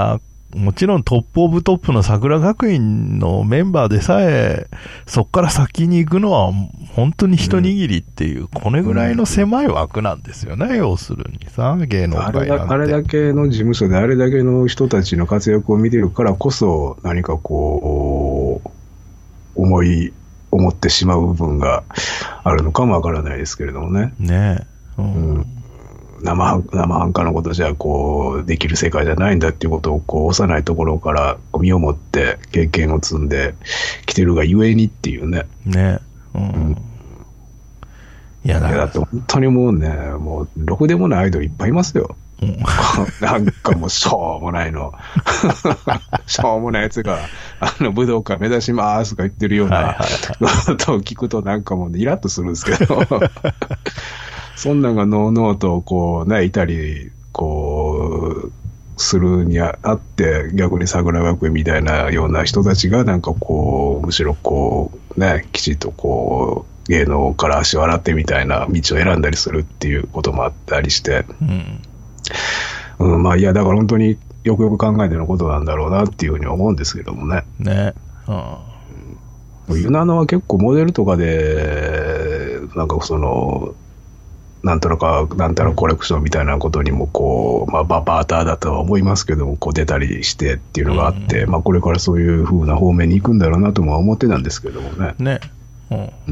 もちろんトップオブトップの桜学院のメンバーでさえ、そっから先に行くのは本当に一握りっていう、うん、これぐらいの狭い枠なんですよね、要するにさ、芸能界なんて。 あれだ、あれだけの事務所であれだけの人たちの活躍を見てるからこそ、何かこう、思い、思ってしまう部分があるのかもわからないですけれどもね。 ねえ。うん。 うん生, 生半可のことじゃこうできる世界じゃないんだっていうことをこう幼いところから身をもって経験を積んできてるがゆえにっていうね。 ね、うんうん、いやだからだって本当にもうね、もうろくでもないアイドルいっぱいいますよ。うん、なんかもうしょうもないのしょうもないやつがあの武道館目指しますとか言ってるようなことを聞くとなんかもう、ね、イラッとするんですけどそんなんがのうのうとこうねいたりこうするにあって逆に桜学園みたいなような人たちがなんかこうむしろこうねきちっとこう芸能から足を洗ってみたいな道を選んだりするっていうこともあったりして、うんうん、まあいやだから本当によくよく考えてのことなんだろうなっていうふうに思うんですけどもね。 ね、 うん、ユナノは結構モデルとかでなんかそのなんとかなんたらコレクションみたいなことにもこう、まあ、ババーターだとは思いますけどもこう出たりしてっていうのがあって、うんまあ、これからそういう風な方面に行くんだろうなとも思ってたんですけどもね。 ね、うんうん、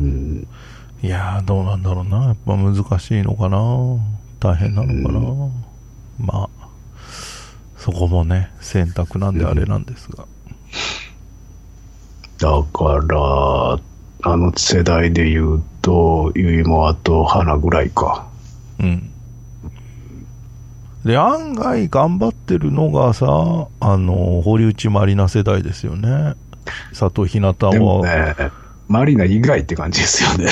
いやーどうなんだろうな、やっぱ難しいのかな、大変なのかな、うん、まあそこもね選択なんであれなんですが、 うん、だからあの世代で言うとゆいもあと花ぐらいか。 うんで案外頑張ってるのがさあの堀内まりな世代ですよね。佐藤ひなたはでもねマリナ以外って感じですよね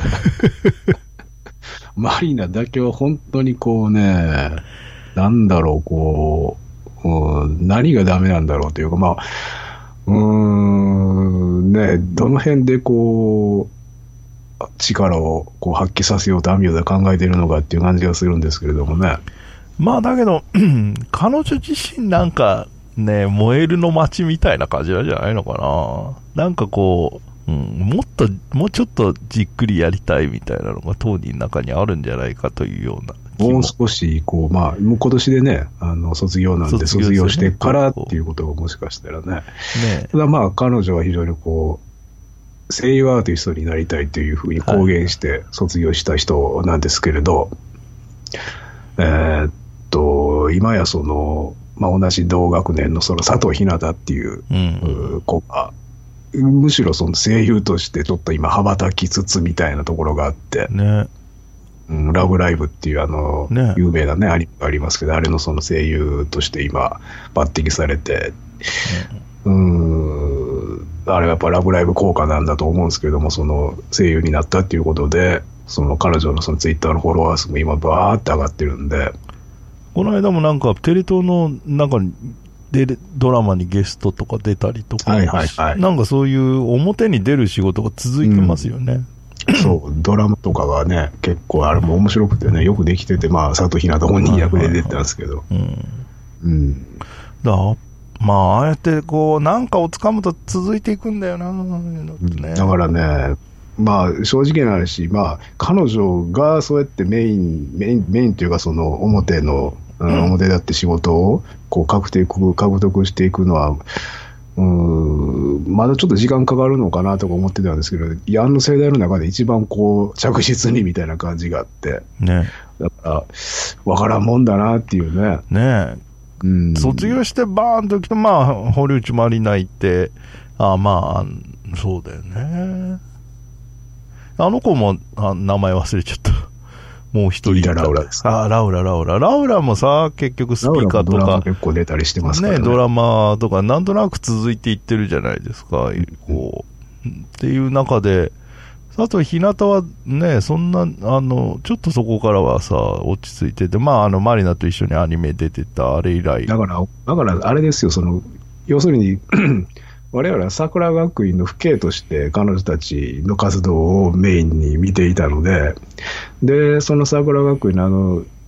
マリナだけは本当にこうねなんだろうこう、うん、何がダメなんだろうというかまあうーんねどの辺でこう力をこう発揮させようとアミューで考えているのかっていう感じがするんですけれどもね。 まあだけど彼女自身なんかね燃えるの街みたいな感じなんじゃないのかな。なんかこう、うん、もっともうちょっとじっくりやりたいみたいなのが当人の中にあるんじゃないかというような気も。 もう少しこうまあもう今年でねあの卒業なんで卒業してからっていうことがもしかしたらね。ねただまあ彼女は非常にこう声優アーティストになりたいというふうに公言して卒業した人なんですけれど、はい、えー、っと今やその、まあ、同じ同学年のその佐藤ひなたっていう、うん、子がむしろその声優としてちょっと今羽ばたきつつみたいなところがあって、ねうん、ラブライブっていうあの、ね、有名なねアニメがありますけどあれのその声優として今抜擢されて、うん、うーんあれはやっぱラブライブ効果なんだと思うんですけどもその声優になったっていうことでその彼女のそのツイッターのフォロワー数も今バーって上がってるんでこの間もなんかテレ東のなんかでドラマにゲストとか出たりとか、はいはいはい、なんかそういう表に出る仕事が続いてますよね、 うん、そうドラマとかがね結構あれも面白くてねよくできててまあ佐藤ひなた本人役で出てたんですけど、はいはいはい、うん、うん、 だまあ、ああやってこう何かをつかむと続いていくんだよな、ね、 だからねまあ正直な話、まあ、彼女がそうやってメインメインメインというかその表の、うん、表だって仕事をこう獲得獲得していくのはうーんまだちょっと時間かかるのかなとか思ってたんですけどいやあの世代の中で一番こう着実にみたいな感じがあって、ね、だから分からんもんだなっていうね。 ねえうん、卒業してバーンと来て、まあ、堀内まりな行って、あまあ、そうだよね。あの子も、あ名前忘れちゃった。もう一人。 ラウラです。 あ、ラウラ、ラウラ。ラウラもさ、結局スピーカーとか。ドラマ結構出たりしてますからね。 ね、ドラマとか、なんとなく続いていってるじゃないですか。こう。っていう中で、あと日向はねそんなあのちょっとそこからはさ落ち着いててまああのマリナと一緒にアニメ出てたあれ以来だからだからあれですよその要するに我々は桜学院の父兄として彼女たちの活動をメインに見ていたのででその桜学院のあの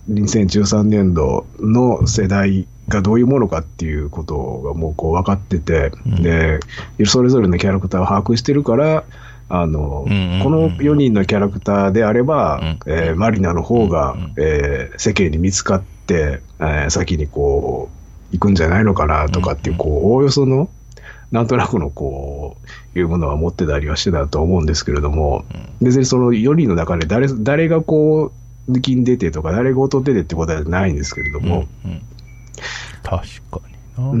にせんじゅうさんねんどの世代がどういうものかっていうことがもうこう分かってて、うん、でそれぞれのキャラクターを把握してるから、あの、うんうんうん、このよにんのキャラクターであれば、うんえー、マリナの方が、うんうんえー、世間に見つかって、えー、先にこう行くんじゃないのかなとかっていう、こうおおよそのなんとなくのこういうものは持ってたりはしてたと思うんですけれども、うん、別にそのよにんの中で 誰, 誰がこう抜きん出てとか誰が劣っててってことはないんですけれども、 うんうん、確かにな、 うん、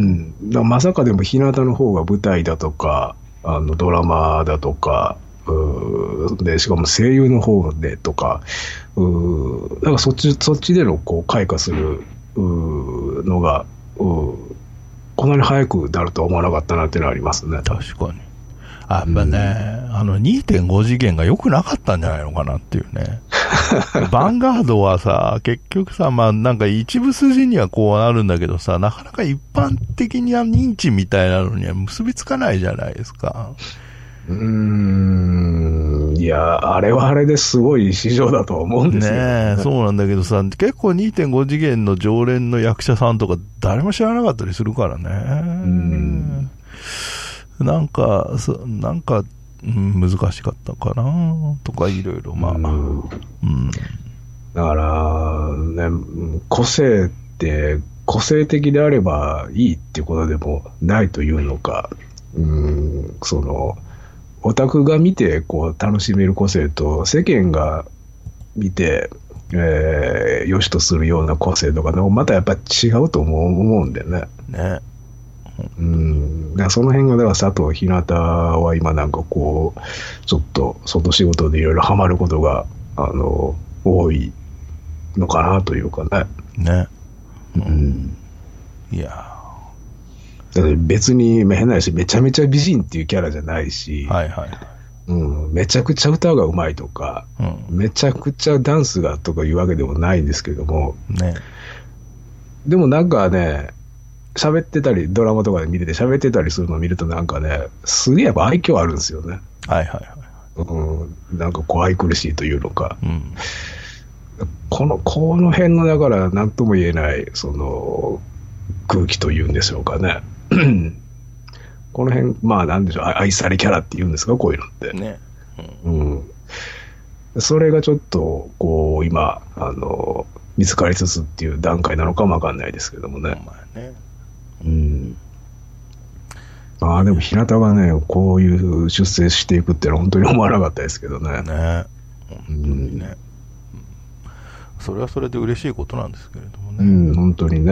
だまさかでも日向の方が舞台だとかあのドラマだとかうでしかも声優の方でとかうだからそっちそっちでのこう開花するうのがうこんなに早くなるとは思わなかったなっていうのはありますね。 確かに。あやっぱね、うん、あの にてんご 次元が良くなかったんじゃないのかなっていうね。ヴァンガードはさ、結局さ、まあなんか一部筋にはこうなるんだけどさ、なかなか一般的な認知みたいなのには結びつかないじゃないですか。 うーん、いや、あれはあれですごい市場だと思うんですよね。 ねえ、そうなんだけどさ、結構 にてんご 次元の常連の役者さんとか誰も知らなかったりするからね。うんなんか、なんか、うん、難しかったかなとかいろいろまあ、うん、 だからね、個性って個性的であればいいっていうことでもないというのか、うん、そのオタクが見てこう楽しめる個性と世間が見て、えー、良しとするような個性とかのまたやっぱ違うと思う、思うんだよね。 ね。 うん、だからその辺がだから佐藤ひなたは今なんかこうちょっと外仕事でいろいろハマることがあの多いのかなというかね。 ね。 うん。 いや。 だって別に変な話めちゃめちゃ美人っていうキャラじゃないし、 はいはい。 うん、めちゃくちゃ歌がうまいとか、うん、めちゃくちゃダンスがとかいうわけでもないんですけども、 ね。でもなんかね。喋ってたりドラマとかで見てて喋ってたりするのを見るとなんかねすげえやっぱ愛嬌あるんですよね。 はいはいはい、 うん、なんかこう愛くるしいというのか、 うん、 このこの辺のだから何とも言えないその空気というんでしょうかねこの辺まあなんでしょう愛されキャラっていうんですかこういうのってね、 うんうん、それがちょっとこう今あの見つかりつつっていう段階なのかもわかんないですけどもね。 まあねうん、ああでも日向がねこういう出世していくってのは本当に思わなかったですけどね。 ね、本当にね、うん、それはそれで嬉しいことなんですけれどもね。 うん本当にね、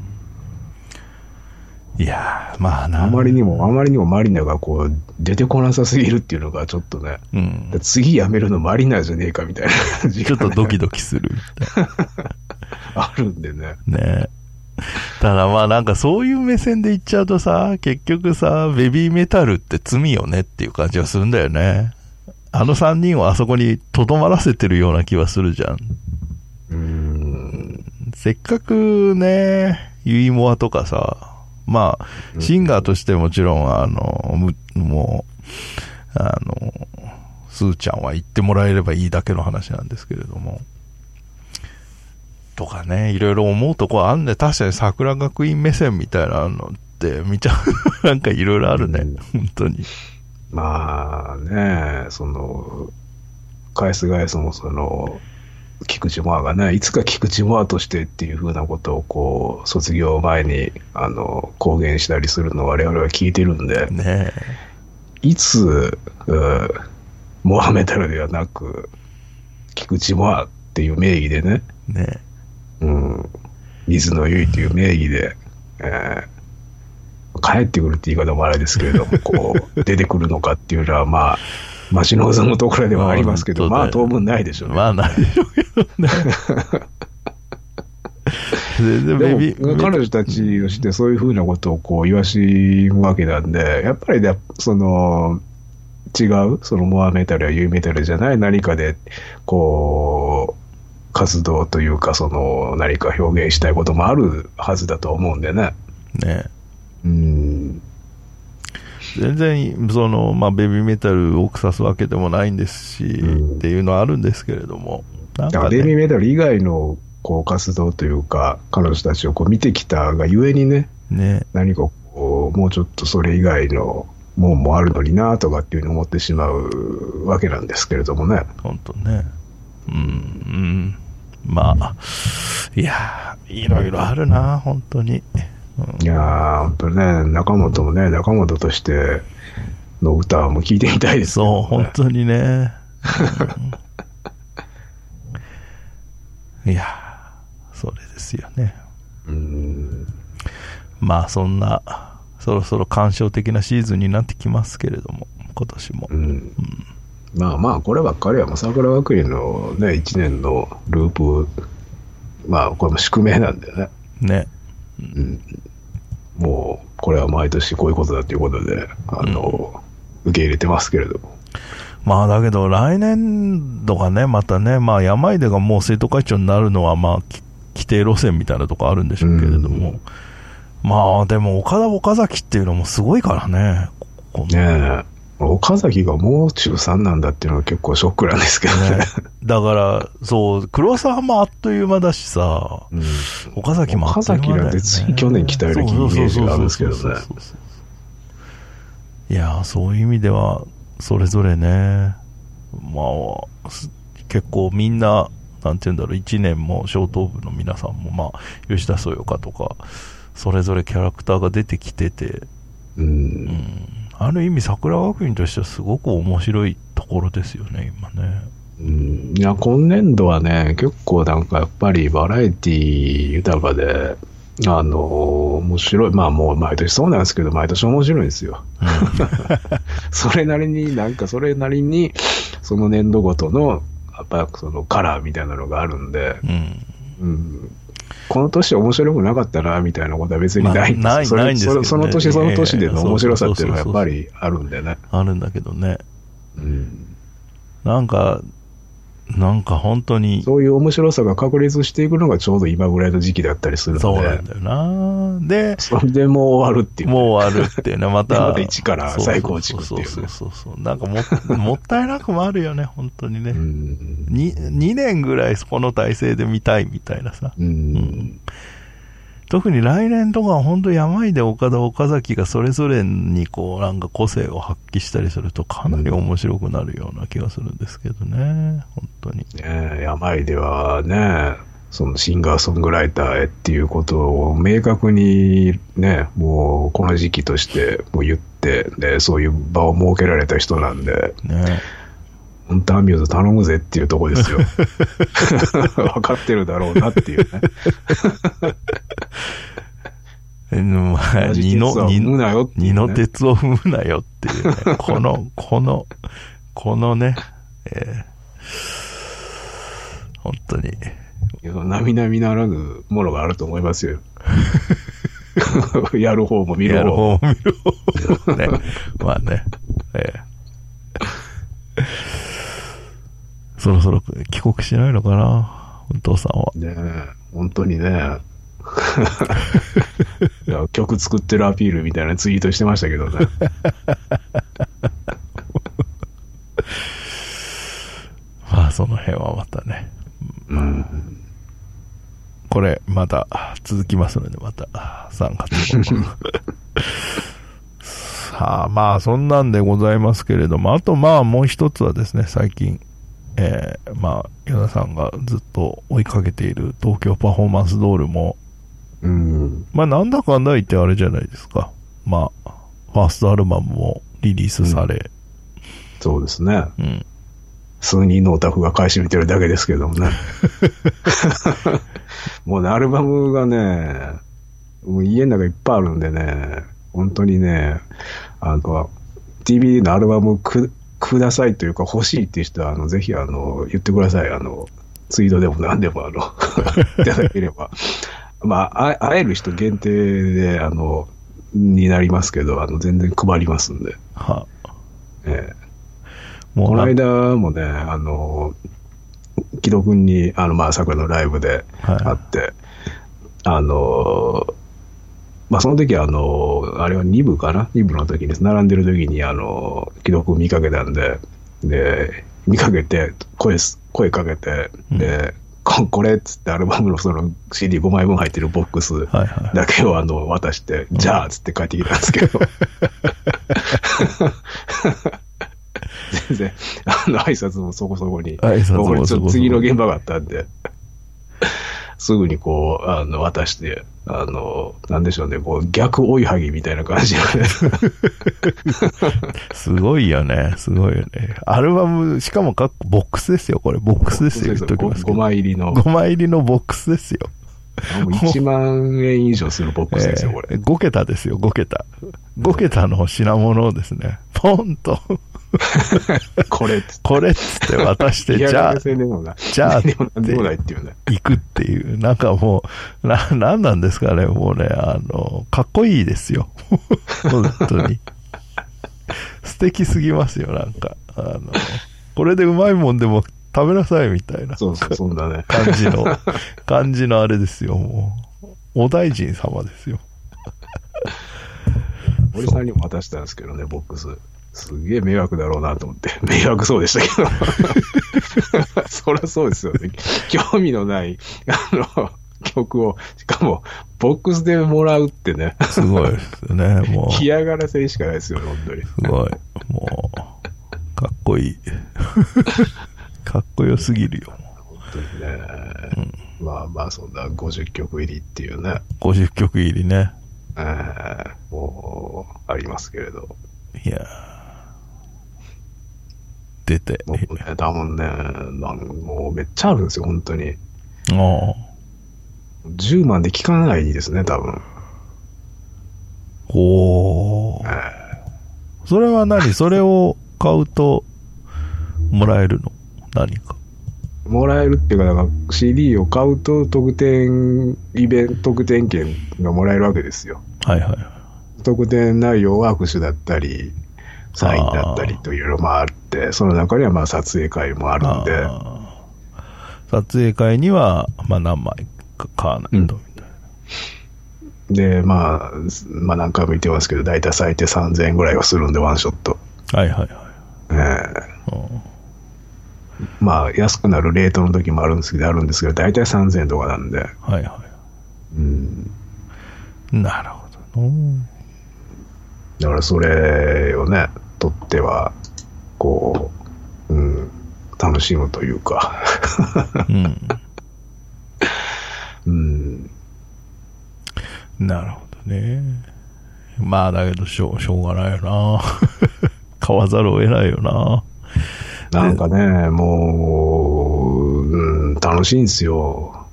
うん、いやまあなあまりにもあまりにもマリナがこう出てこなさすぎるっていうのがちょっとね、 うん、 次辞めるのマリナじゃねえかみたいな感じが、ね、 ちょっとドキドキするみたいなあるんでね。 ねただまあなんかそういう目線で言っちゃうとさ、結局さ、ベビーメタルって罪よねっていう感じがするんだよね。あのさんにんをあそこにとどまらせてるような気はするじゃん。 うーんせっかくね、ユイモアとかさ、まあ、シンガーとしてもちろん、あの、もう、あの、スーちゃんは言ってもらえればいいだけの話なんですけれども。とかね、いろいろ思うとこあんね。確かに桜学院目線みたいなのって見ちゃうなんかいろいろあるね、うん、本当に。 まあね、その返す返すもその菊池モアがね、いつか菊池モアとしてっていうふうなことをこう卒業前にあの公言したりするのを我々は聞いてるんで、 ね、 いつモアメタルではなく菊池モアっていう名義でね、 ね、 うん、水野由衣という名義で、えー、帰ってくるって言い方もあれですけれどもこう出てくるのかっていうのはまあ待ち望むところではありますけど、まあ当分ないでしょうね。 まあないでしょうけどねでも彼女たちとしてそういうふうなことをこう言わしむわけなんで、やっぱりねその違うそのモアメタルやユイメタルじゃない何かでこう活動というかその何か表現したいこともあるはずだと思うんでね。 ね、 うん。 全然そのまあベビーメタルを腐すわけでもないんですし、うん、っていうのはあるんですけれども、 なんかね、だからベビーメタル以外のこう活動というか、彼女たちをこう見てきたがゆえにね、 ね。 何かこう、もうちょっとそれ以外のもんもあるのになとかっていうふうに思ってしまうわけなんですけれどもね。 本当ね。うん、うん。まあ、いや、いろいろあるな、本当に。うん、 いやー、本当ね、中本もね、中本としての歌も聞いてみたいですね。 そう、本当にね。うん、いや、それですよね。 うん、 まあ、そんな、そろそろ感傷的なシーズンになってきますけれども、今年も。 うんうん、まあまあ、こればっかりはもう桜学院のね、いちねんのループ、まあ、これも宿命なんだよね。 ね。 うん、もう、これは毎年こういうことだということで、あの、うん、受け入れてますけれども。 まあ、だけど、来年度がね、またね、まあ、山出がもう生徒会長になるのは、まあ、規定路線みたいなとこあるんでしょうけれども、うん、まあ、でも、岡田岡崎っていうのもすごいからね。 こねえ。岡崎がもう中さんなんだっていうのが結構ショックなんですけどね。ねだから、そう、黒沢もあっという間だしさ、うん、岡崎もあっという間だよね。岡崎なんてつい去年来たようなイメージがあるんですけどね。いや、そういう意味では、それぞれね、まあ、結構みんな、なんていうんだろう、いちねんも小東部の皆さんも、まあ、吉田そよかとか、それぞれキャラクターが出てきてて、うん、うん、ある意味桜学院としてはすごく面白いところですよね、今ね。 うん、いや、今年度はね、結構なんかやっぱりバラエティ豊かで、あの、面白い。まあもう毎年そうなんですけど、毎年面白いんですよ。うん、それなりに、なんかそれなりに、その年度ごとの、やっぱそのカラーみたいなのがあるんで、うんうん、この年面白くなかったな、みたいなことは別にないんです、まあ、ないそれないんですけど、ね、その年その年での面白さっていうのはやっぱりあるんでね。 あるんだけどね。うん、なんか、なんか本当にそういう面白さが確立していくのがちょうど今ぐらいの時期だったりするので、 そうなんだよな。で、 それでもう終わるっていう、ね、 もう終わるっていうね、またまた一から再構築っていう、ね、 そうそうそうそう、なんかももったいなくもあるよね、本当にね。うん、に, にねんぐらいこの体制で見たいみたいなさ。うん、うん、特に来年とかは本当山出岡田岡崎がそれぞれにこうなんか個性を発揮したりするとかなり面白くなるような気がするんですけどね、本当にね。山出はね、そのシンガーソングライターへっていうことを明確にね、もうこの時期としてもう言ってで、そういう場を設けられた人なんでね、本当アミューズ頼むぜっていうとこですよ。分かってるだろうなっていうね。 まあ、二の、二の鉄を踏むなよっていうね。この、この、このね、えー、本当に。 並々ならぬものがあると思いますよ。やる方も見る方も。やる方も見る方もね。まあね。えー、そろそろ帰国しないのかな、お父さんは。 ねえ、本当にね。いや曲作ってるアピールみたいなツイートしてましたけどね。 まあその辺はまたね、うん、これまた続きますのでまたさんがつもさあまあそんなんでございますけれども、あとまあもう一つはですね、最近えー、まあ与田さんがずっと追いかけている東京パフォーマンスドールもうん、まあなんだかんだ言ってあれじゃないですか。まあファーストアルバムもリリースされ、うん、 そうですね、うん、数人のオタクが買い占めてるだけですけどもね。もうねアルバムがね、もう家の中いっぱいあるんでね、本当にね、あの ティービーディー のアルバムくくださいというか欲しいっていう人はあのぜひあの言ってください。あのツイートでも何でもあのいただければ。まあ、会える人限定で、あの、になりますけど、あの、全然配りますんで。はあ、えー、もうこの間もね、あの、木戸君に、あの、まあ、桜のライブで会って、はい、あの、まあ、その時は、あの、あれはに部かな ?に 部の時に、並んでる時に、あの、木戸君見かけたんで、で、見かけて、声、声かけて、で、うんここれっつってアルバムのその シーディーご 枚分入ってるボックスだけをあの渡して、はいはい、じゃあっつって帰ってきたんですけど、全然あの挨拶もそこそこに、 挨拶もそこそこにちょっと次の現場があったんで、すぐにこうあの渡して、あのなんでしょうね、こう逆追いはぎみたいな感じですごいよね、すごいよね。アルバム、しかもかボックスですよ、これボックスですよ。言っときますけど、 ごまい入りのごまい入りのボックスですよ。 もういちまんえん以上するボックスですよ、これ。 えー、ご桁ですよ、ご桁。ご桁の品物をですね、ポンとこれっつってこれっつって渡して、じゃあ、じゃあって行くっていう、なんかもう、な、なんなんですかね、もうね、あの、かっこいいですよ。本当に。素敵すぎますよ、なんか。あの、これでうまいもんでも食べなさいみたいな。 そうそう、そんなね。 感じの、感じのあれですよ、もう。お大臣様ですよ。 森さんにも渡したんですけどね、ボックス。すげえ迷惑だろうなと思って。迷惑そうでしたけど。そりゃそうですよね。興味のない、あの、曲を、しかも、ボックスでもらうってね。 すごいですよね、もう。 嫌がらせしかないですよね、本当に。 すごい。もう、かっこいい。かっこよすぎるよ。 本当にね。うん、まあまあ、そんなごじゅっきょく入りっていうね。 ごじゅっきょく入りね。 えー、もう、ありますけれど。 いや出て。 もうね、多分ね、なんもうめっちゃあるんですよ、本当に。 ああ。 じゅうまんで効かないですね、多分。 おー。えー、それは何それを買うと、もらえるの何か。 もらえるっていうか、だから シーディー を買うと特典、イベント特典券がもらえるわけですよ。 はいはい。 特典内容は握手だったり、サインだったりといろいろまああって、その中にはまあ撮影会もあるんで。 撮影会には、まあ何枚か買わないと、みたいな。 うん、で、まあ、まあ何回も言ってますけど、だいたい最低さんぜんえんぐらいはするんで、ワンショット。 はいはいはい。 えーまあ、安くなるレートの時もあるんですけど、あるんですけど、だいたいさんぜんえんとかなんで。 はいはい。 うん。 なるほどの。 だからそれをね、とっては、こう、うん、楽しむというか。 うん。 うん。 なるほどね。まあ、だけどしょう、しょうがないよな。買わざるを得ないよな。 なんかね、もう、うん、楽しいんですよ。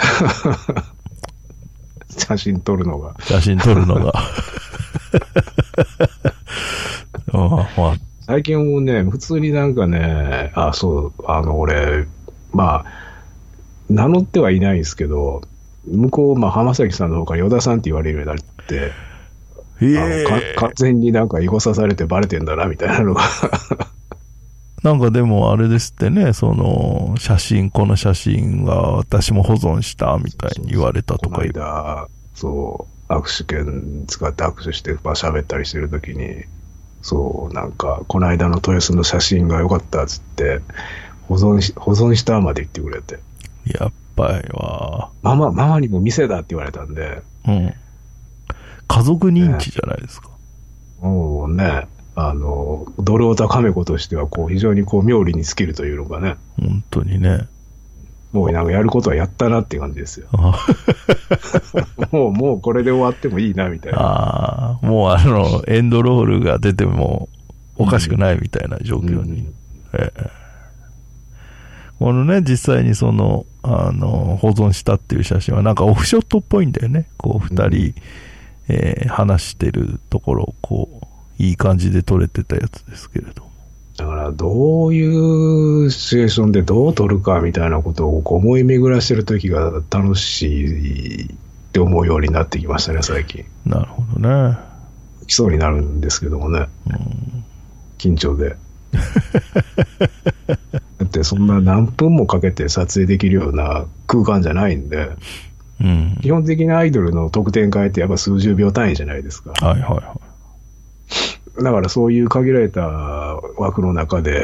写真撮るのが。 写真撮るのが。あまあ、 最近もね、普通になんかね、あ、そう、あの、俺、まあ、名乗ってはいないんですけど、向こう、まあ、浜崎さんの方から与田さんって言われるようになって、えー、完全になんか違法さされてバレてんだな、みたいなのが。 なんかでもあれですってね、その写真、この写真は私も保存したみたいに言われたとか言う。 この間、そう、握手券使って握手して、まあ、喋ったりしてるときに、そう、なんか、この間の豊洲の写真が良かったっつって、保存し、保存したまで言ってくれて。 やっぱりは。 ママ、ママにも店だって言われたんで。 うん。家族認知じゃないですか。 ね、もうね。あの、ドルオタカメ子としては、こう、非常にこう、妙利に尽きるというのがね。 本当にね。 もうなんかやることはやったなっていう感じですよ。もう、もうこれで終わってもいいな、みたいな。 ああ、もうあの、エンドロールが出てもおかしくないみたいな状況に。うんうんええ、このね、実際にその、あの、保存したっていう写真は、なんかオフショットっぽいんだよね。こう、二人、うん、えー、話してるところを、こう、いい感じで撮れてたやつですけれども。 だからどういうシチュエーションでどう撮るかみたいなことを思い巡らしてる時が楽しいって思うようになってきましたね、最近。 なるほどね。 来そうになるんですけどもね。うん、緊張で。だってそんな何分もかけて撮影できるような空間じゃないんで、うん、基本的なアイドルの特典会ってやっぱ数十秒単位じゃないですか。 はいはいはい。 だからそういう限られた枠の中で、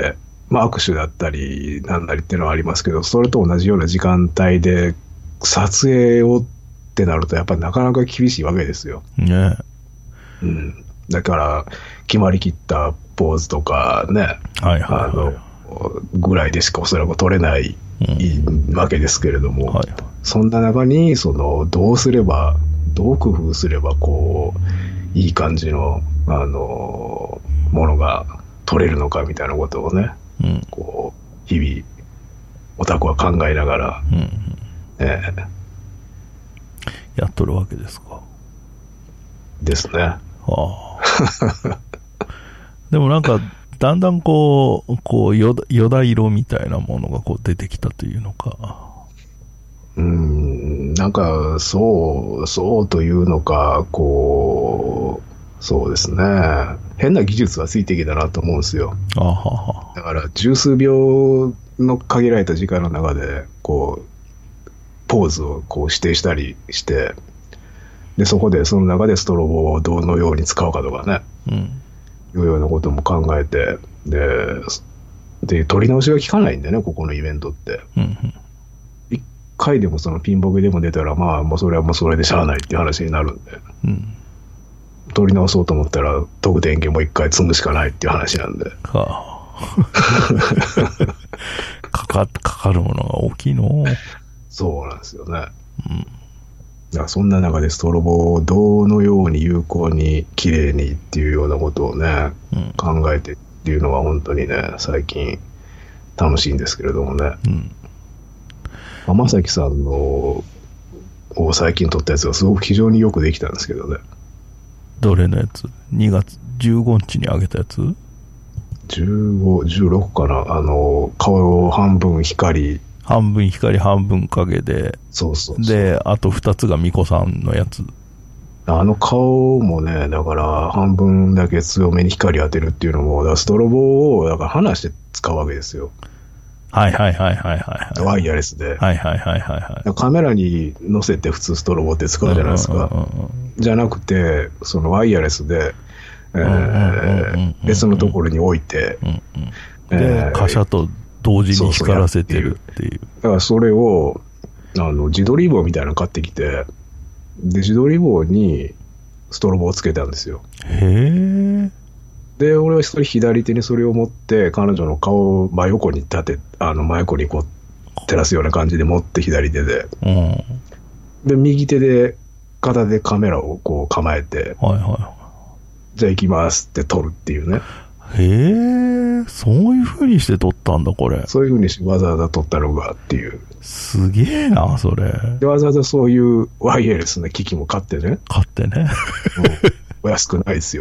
まあ握手だったりなんだりっていうのはありますけど、それと同じような時間帯で撮影をってなるとやっぱりなかなか厳しいわけですよ。 ね。 うん。だから決まりきったポーズとかね、 はいはいはい、 あのぐらいでしかおそらく撮れない、うん、わけですけれども、はいはい、そんな中にそのどうすればどう工夫すればこういい感じのあのものが撮れるのかみたいなことをね、うん、こう日々オタクは考えながら、うんうんえー、 やっとるわけですか。 ですね。はあ、でもなんかだんだんこうこうよよだ色みたいなものがこう出てきたというのか。 うーん、なんかそうそうというのか、こうそうですね。変な技術はついてきたなと思うんですよ。 あはは。 だから十数秒の限られた時間の中でこうポーズをこう指定したりして、でそこでその中でストロボをどのように使うかとかね、うん、いうようなことも考えて、でで撮り直しが効かないんでね、ここのイベントって。うんうん一回でもそのピンボケでも出たら、まあもうそれはもうそれでしゃあないっていう話になるんで、うん、撮り直そうと思ったら得点源も一回積むしかないっていう話なんで、はあ、かかかかるものが大きいの。 そうなんですよね、うん、だからそんな中でストロボをどのように有効に綺麗にっていうようなことをね、うん、考えてっていうのは本当にね最近楽しいんですけれどもね、うん天崎さんのを最近撮ったやつがすごく非常によくできたんですけどね。 どれのやつ？にがつじゅうごにちに上げたやつ？ じゅうご、じゅうろくかな。あの顔を半分光半分光半分影で、 そうそうそうであとふたつが巫女さんのやつ。 あの顔もね、だから半分だけ強めに光当てるっていうのも、だからストロボをだから離して使うわけですよ。 はいはいはいはいはい、はい、 ワイヤレスで、 はいはいはいはい、はい、 カメラに載せて普通ストロボって使うじゃないですか、うんうんうんうん、じゃなくてそのワイヤレスで、えー、別のところに置いて、うんうん、で、えー、貨車と同時に光らせてるっていう。 だからそれをあの自撮り棒みたいなの買ってきて、で自撮り棒にストロボをつけたんですよ。 へー。 で俺はそれ左手にそれを持って彼女の顔を真横に立てあの真横にこう照らすような感じで持って左手で、うん、で右手で片手でカメラをこう構えて、はいはい、じゃあ行きますって撮るっていうね。 へえ、そういう風にして撮ったんだこれ。 そういう風にしてわざわざ撮ったのがっていう。 すげえなそれ。 でわざわざそういうワイヤレスな機器も買ってね。 買ってね。 お安くないですよ。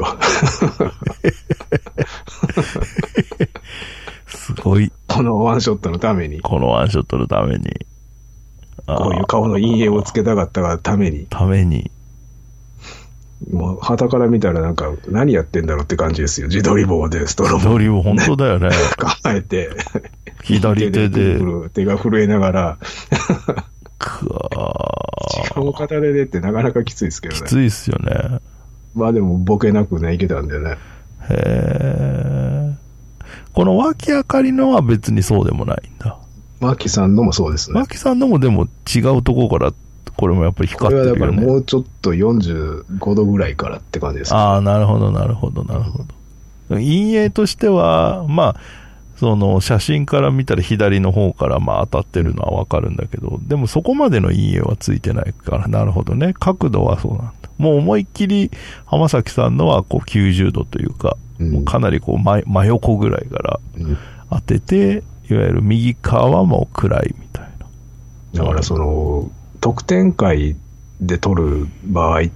すごい。 このワンショットのために。 このワンショットのために。 こういう顔の陰影をつけたかったがために。 ために。 もう旗から見たらなんか何やってんだろうって感じですよ。自撮り棒でストロボ。 自撮り棒本当だよね。 構えて。 左手で。 手が震えながら。 くわー。 しかも片手でってなかなかきついですけどね。 きついっすよね。 まあでもボケなくね、いけたんだよね。 へー。この脇あかりのは別にそうでもないんだ。 脇さんのもそうですね。 脇さんのもでも違うとこからこれもやっぱり光ってるよね。 これはだからもうちょっとよんじゅうごどぐらいからって感じですね。 ああ、なるほどなるほどなるほど。陰影としてはまあその写真から見たら左の方からまあ当たってるのはわかるんだけど、でもそこまでの陰影はついてないから、なるほどね。角度はそうなんだ。もう思いっきり浜崎さんのはこうきゅうじゅうどというか、うん、もうかなりこう 真, 真横ぐらいから当てて、いわゆる右側はもう暗いみたいな。だからその特典会で撮る場合って、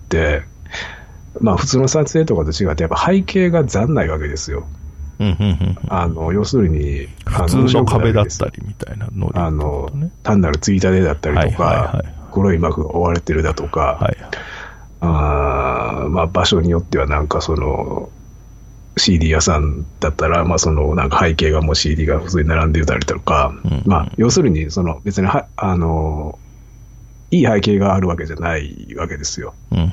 まあ普通の撮影とかと違ってやっぱ背景が残ないわけですよ。あの要するに普通の壁だったりみたいなの、ね、 あの単なるついたてだったりとか、はいはいはい、黒い幕が覆われてるだとか、はい、あまあ場所によってはなんかその シーディー 屋さんだったら、まあ、そのなんか背景がもう シーディー が普通に並んでたりとか、うんうん、まあ要するにその別にはあのいい背景があるわけじゃないわけですよ。うん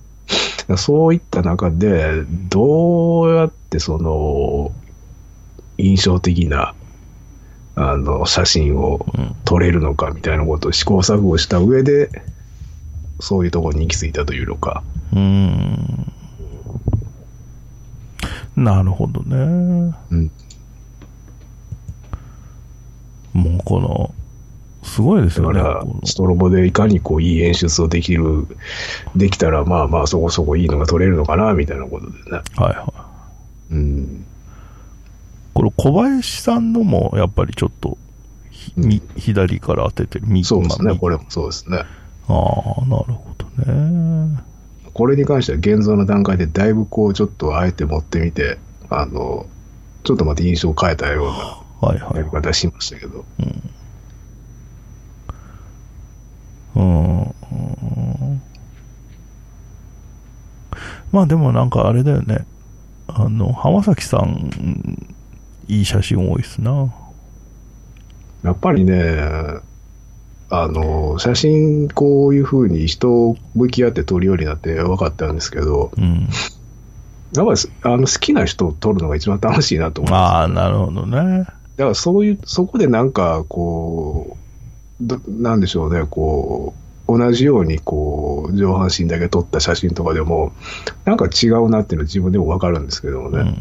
うん、そういった中でどうやってその印象的なあの写真を撮れるのかみたいなことを試行錯誤した上で、そういうところに行き着いたというのか。 うーん、なるほどね。うん、もうこのすごいですよね。 だからストロボでいかにこういい演出をできるできたら、まあまあそこそこいいのが撮れるのかなみたいなことでね。 はいはい。うん。これ小林さんのもやっぱりちょっと、うん、左から当ててる。右、 そうですね。これもそうですね。 ああ、なるほどね。 これに関しては現像の段階でだいぶこうちょっとあえて持ってみて、あのちょっとまた印象を変えたようなやり方しましたけど。はいはい、うん。うん。まあでもなんかあれだよね。あの浜崎さんいい写真多いですな。 やっぱりね。あの写真こういう風に人向き合って撮るようになって分かったんですけど、うん、やっぱりあの好きな人を撮るのが一番楽しいなと思います、ね。 ああ、なるほどね。 だからそういうそこでなんかこうどなんでしょうね、こう同じようにこう上半身だけ撮った写真とかでもなんか違うなっていうのは自分でも分かるんですけどもね。うん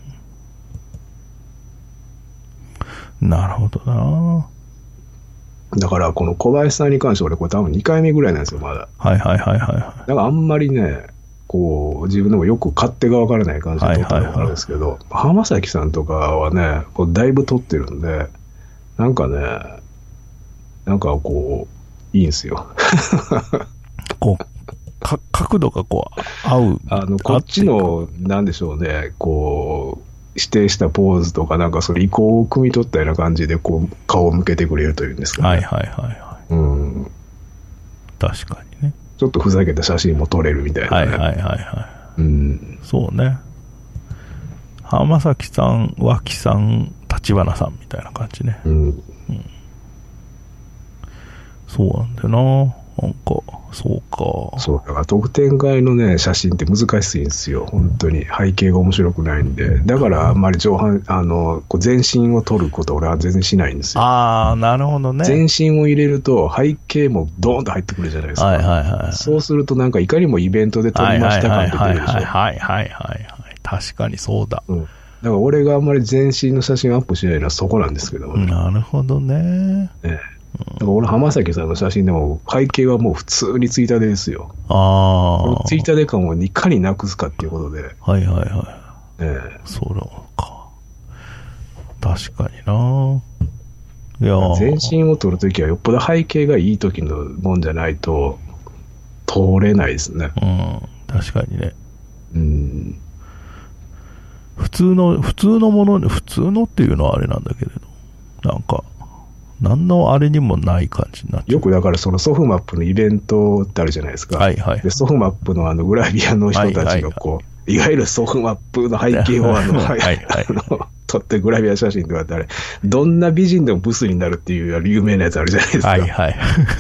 うん、なるほどな。 だからこの小林さんに関しては俺これ多分にかいめぐらいなんですよまだ。 はいはいはいはい。 だからあんまりねこう自分でもよく勝手が分からない感じで撮ったのがあるんですけど、はいはいはい、浜崎さんとかはねこうだいぶ撮ってるんでなんかねなんかこういいんですよ。 こうか角度がこう合うあのこっちのなんでしょうねこう指定したポーズとかなんかそれ意向を汲み取ったような感じでこう顔を向けてくれるというんですかね。 はいはいはいはい。うん。確かにね。 ちょっとふざけた写真も撮れるみたいな、ね。 はいはいはいはい。うん。そうね。浜崎さん、脇さん、立花さんみたいな感じね。うん。うん、そうなんだよな。なんかそうか。 そうだから特典会のね写真って難しいんですよ本当に。背景が面白くないんで、だからあんまり上半あのこう全身を撮ること俺は全然しないんですよ。 ああなるほどね。 全身を入れると背景もドーンと入ってくるじゃないですか。はいはいはい。そうするとなんかいかにもイベントで撮りました感って出るでしょ。はいはいはいはい確かにそうだ。うん。だから俺があんまり全身の写真をアップしないのはそこなんですけどね。 なるほどね。ねだから俺浜崎さんの写真でも背景はもう普通にツイッターですよ。ああ。ツイッターで感をいかになくすかっていうことで。 はいはいはい。ええ。そうか。確かにな。いや全身を撮るときはよっぽど背景がいい時のもんじゃないと撮れないですね。 うん。確かにね。うん。普通の普通のもの普通のっていうのはあれなんだけれど、なんか。何のあれにもない感じになっちゃう。 よくだからそのソフマップのイベントってあるじゃないですか。はいはい、でソフマップのあのグラビアの人たちがこう、はいはいはい、いわゆるソフマップの背景をあの、はいはい、あの撮ってグラビア写真とかってあれどんな美人でもブスになるっていう有名なやつあるじゃないですか。はいはい。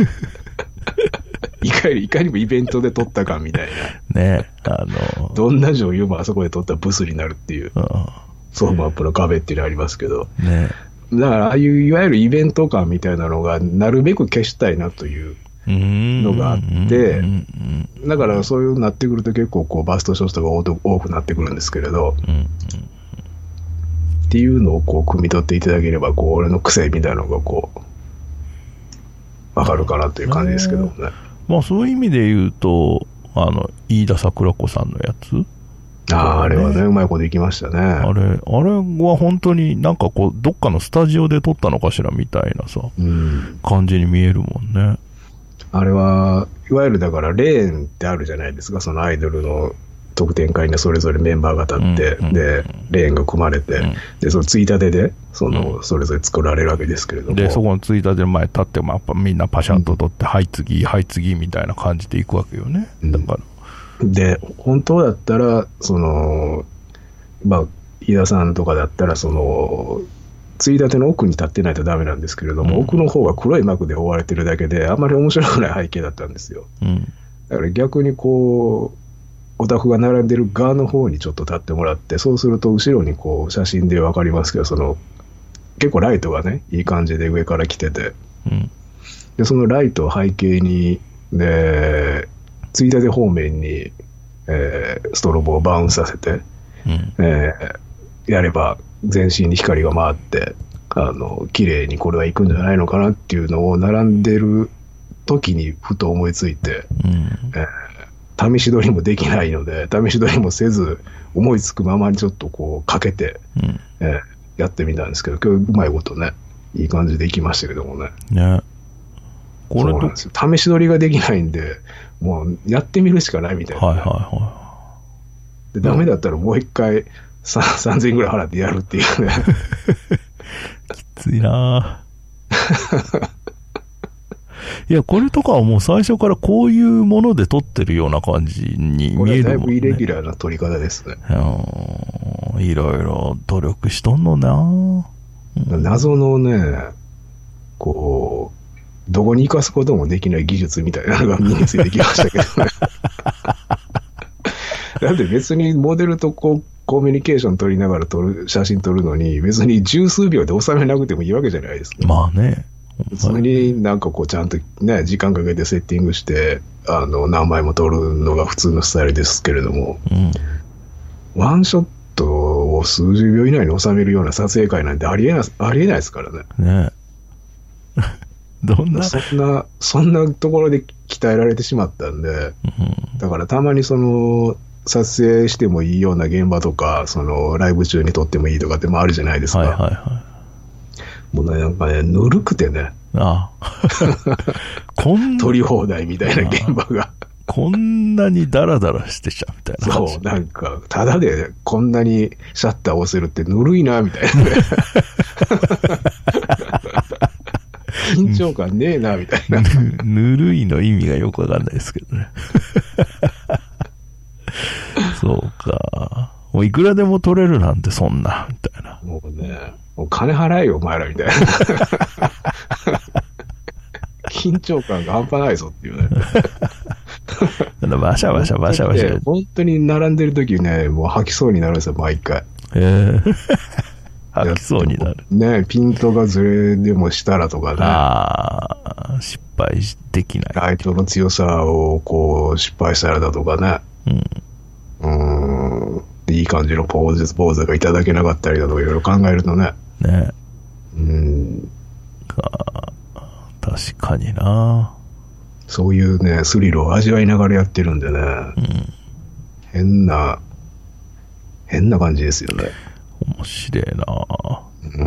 いかにいかにもイベントで撮ったかみたいな。ねあのどんな女優もあそこで撮ったらブスになるっていう、うん、ソフマップの壁っていうのありますけど。ね。だからああいういわゆるイベント感みたいなのがなるべく消したいなというのがあってだからそういうなってくると結構こうバストショットが多くなってくるんですけれどっていうのをこう汲み取っていただければこう俺の癖みたいなのがこう分かるかなという感じですけどね。 まあそういう意味で言うとあの飯田桜子さんのやつああ、あれはね、うまいこといきましたね。 あれ、あれは本当になんかこう、どっかのスタジオで撮ったのかしらみたいなさ、うん、感じに見えるもんね。 あれは、いわゆるだからレーンってあるじゃないですか、そのアイドルの特典会にそれぞれメンバーが立って、うんうん、で、レーンが組まれて、うん、で、そのついたてで、その、それぞれ作られるわけですけれども。 で、そこのついたての前立って、まあ、やっぱみんなパシャッと撮って、うん、はい次、はい次みたいな感じでいくわけよね。だから。 うん、で、本当だったら、その、まあ、飯田さんとかだったら、その、ついたての奥に立ってないとダメなんですけれども、うん、奥の方が黒い幕で覆われてるだけで、あんまり面白くない背景だったんですよ。うん、だから逆にこう、 オタクが並んでる側の方にちょっと立ってもらって、そうすると後ろにこう写真で分かりますけど、その結構ライトがねいい感じで上から来てて、うん、でそのライトを背景にでついたて方面に、えー、ストロボをバウンさせて、うんえー、やれば全身に光が回ってあの綺麗にこれはいくんじゃないのかなっていうのを並んでる時にふと思いついて、うんえー、試し撮りもできないので試し撮りもせず思いつくままにちょっとこうかけて、うんえー、やってみたんですけど、今日うまいことねいい感じでいきましたけどもね。ねこれそうなんですよ。試し撮りができないんでもうやってみるしかないみたいな、ね。はいはいはい。でダメだったらもう一回さんぜんえんぐらい払ってやるっていうね。 きついなぁ。いや、これとかはもう最初からこういうもので撮ってるような感じに見えるもんね。これだいぶイレギュラーな撮り方ですね。いろいろ努力しとんのなぁ、 うん、謎のね、こう、どこに生かすこともできない技術みたいなのが身についてきましたけどね。だって別にモデルとこう、コミュニケーション取りながら撮る、写真撮るのに、別に十数秒で収めなくてもいいわけじゃないですか。 まあね。 普通になんかこうちゃんとね、時間かけてセッティングして、あの、何枚も撮るのが普通のスタイルですけれども、うん、ワンショットを数十秒以内に収めるような撮影会なんてありえない、ありえないですからね。ねどんなそんな、そんなところで鍛えられてしまったんで、うん、だからたまにその、撮影してもいいような現場とか、そのライブ中に撮ってもいいとかってもあるじゃないですか。はいはいはい。もうね、なんかね、ぬるくてね。ああ。こん撮り放題みたいな現場が。 こんなにダラダラしてちゃうみたいな。 そう、なんか、ただでこんなにシャッター押せるってぬるいな、みたいなね。緊張感ねえな、みたいな。 ぬるいの意味がよくわかんないですけどね。そうか。もういくらでも取れるなんてそんな、みたいな。 もうね、もう金払えよ、お前ら、みたいな。緊張感が半端ないぞっていうね。 バシャバシャバシャバシャ。 本当に並んでる時ね、もう吐きそうになるんですよ、毎回。 へー。吐きそうになる。 ね、ピントがずれでもしたらとかね。 ああ、失敗できない。 ライトの強さをこう失敗したらだとかね。うん。うーん。いい感じのポーズ、ポーズがいただけなかったりだとかいろいろ考えるとね。ね。うん。 か、確かにな。 そういうね、スリルを味わいながらやってるんでね。うん。変な、変な感じですよね。 面白いな。うん。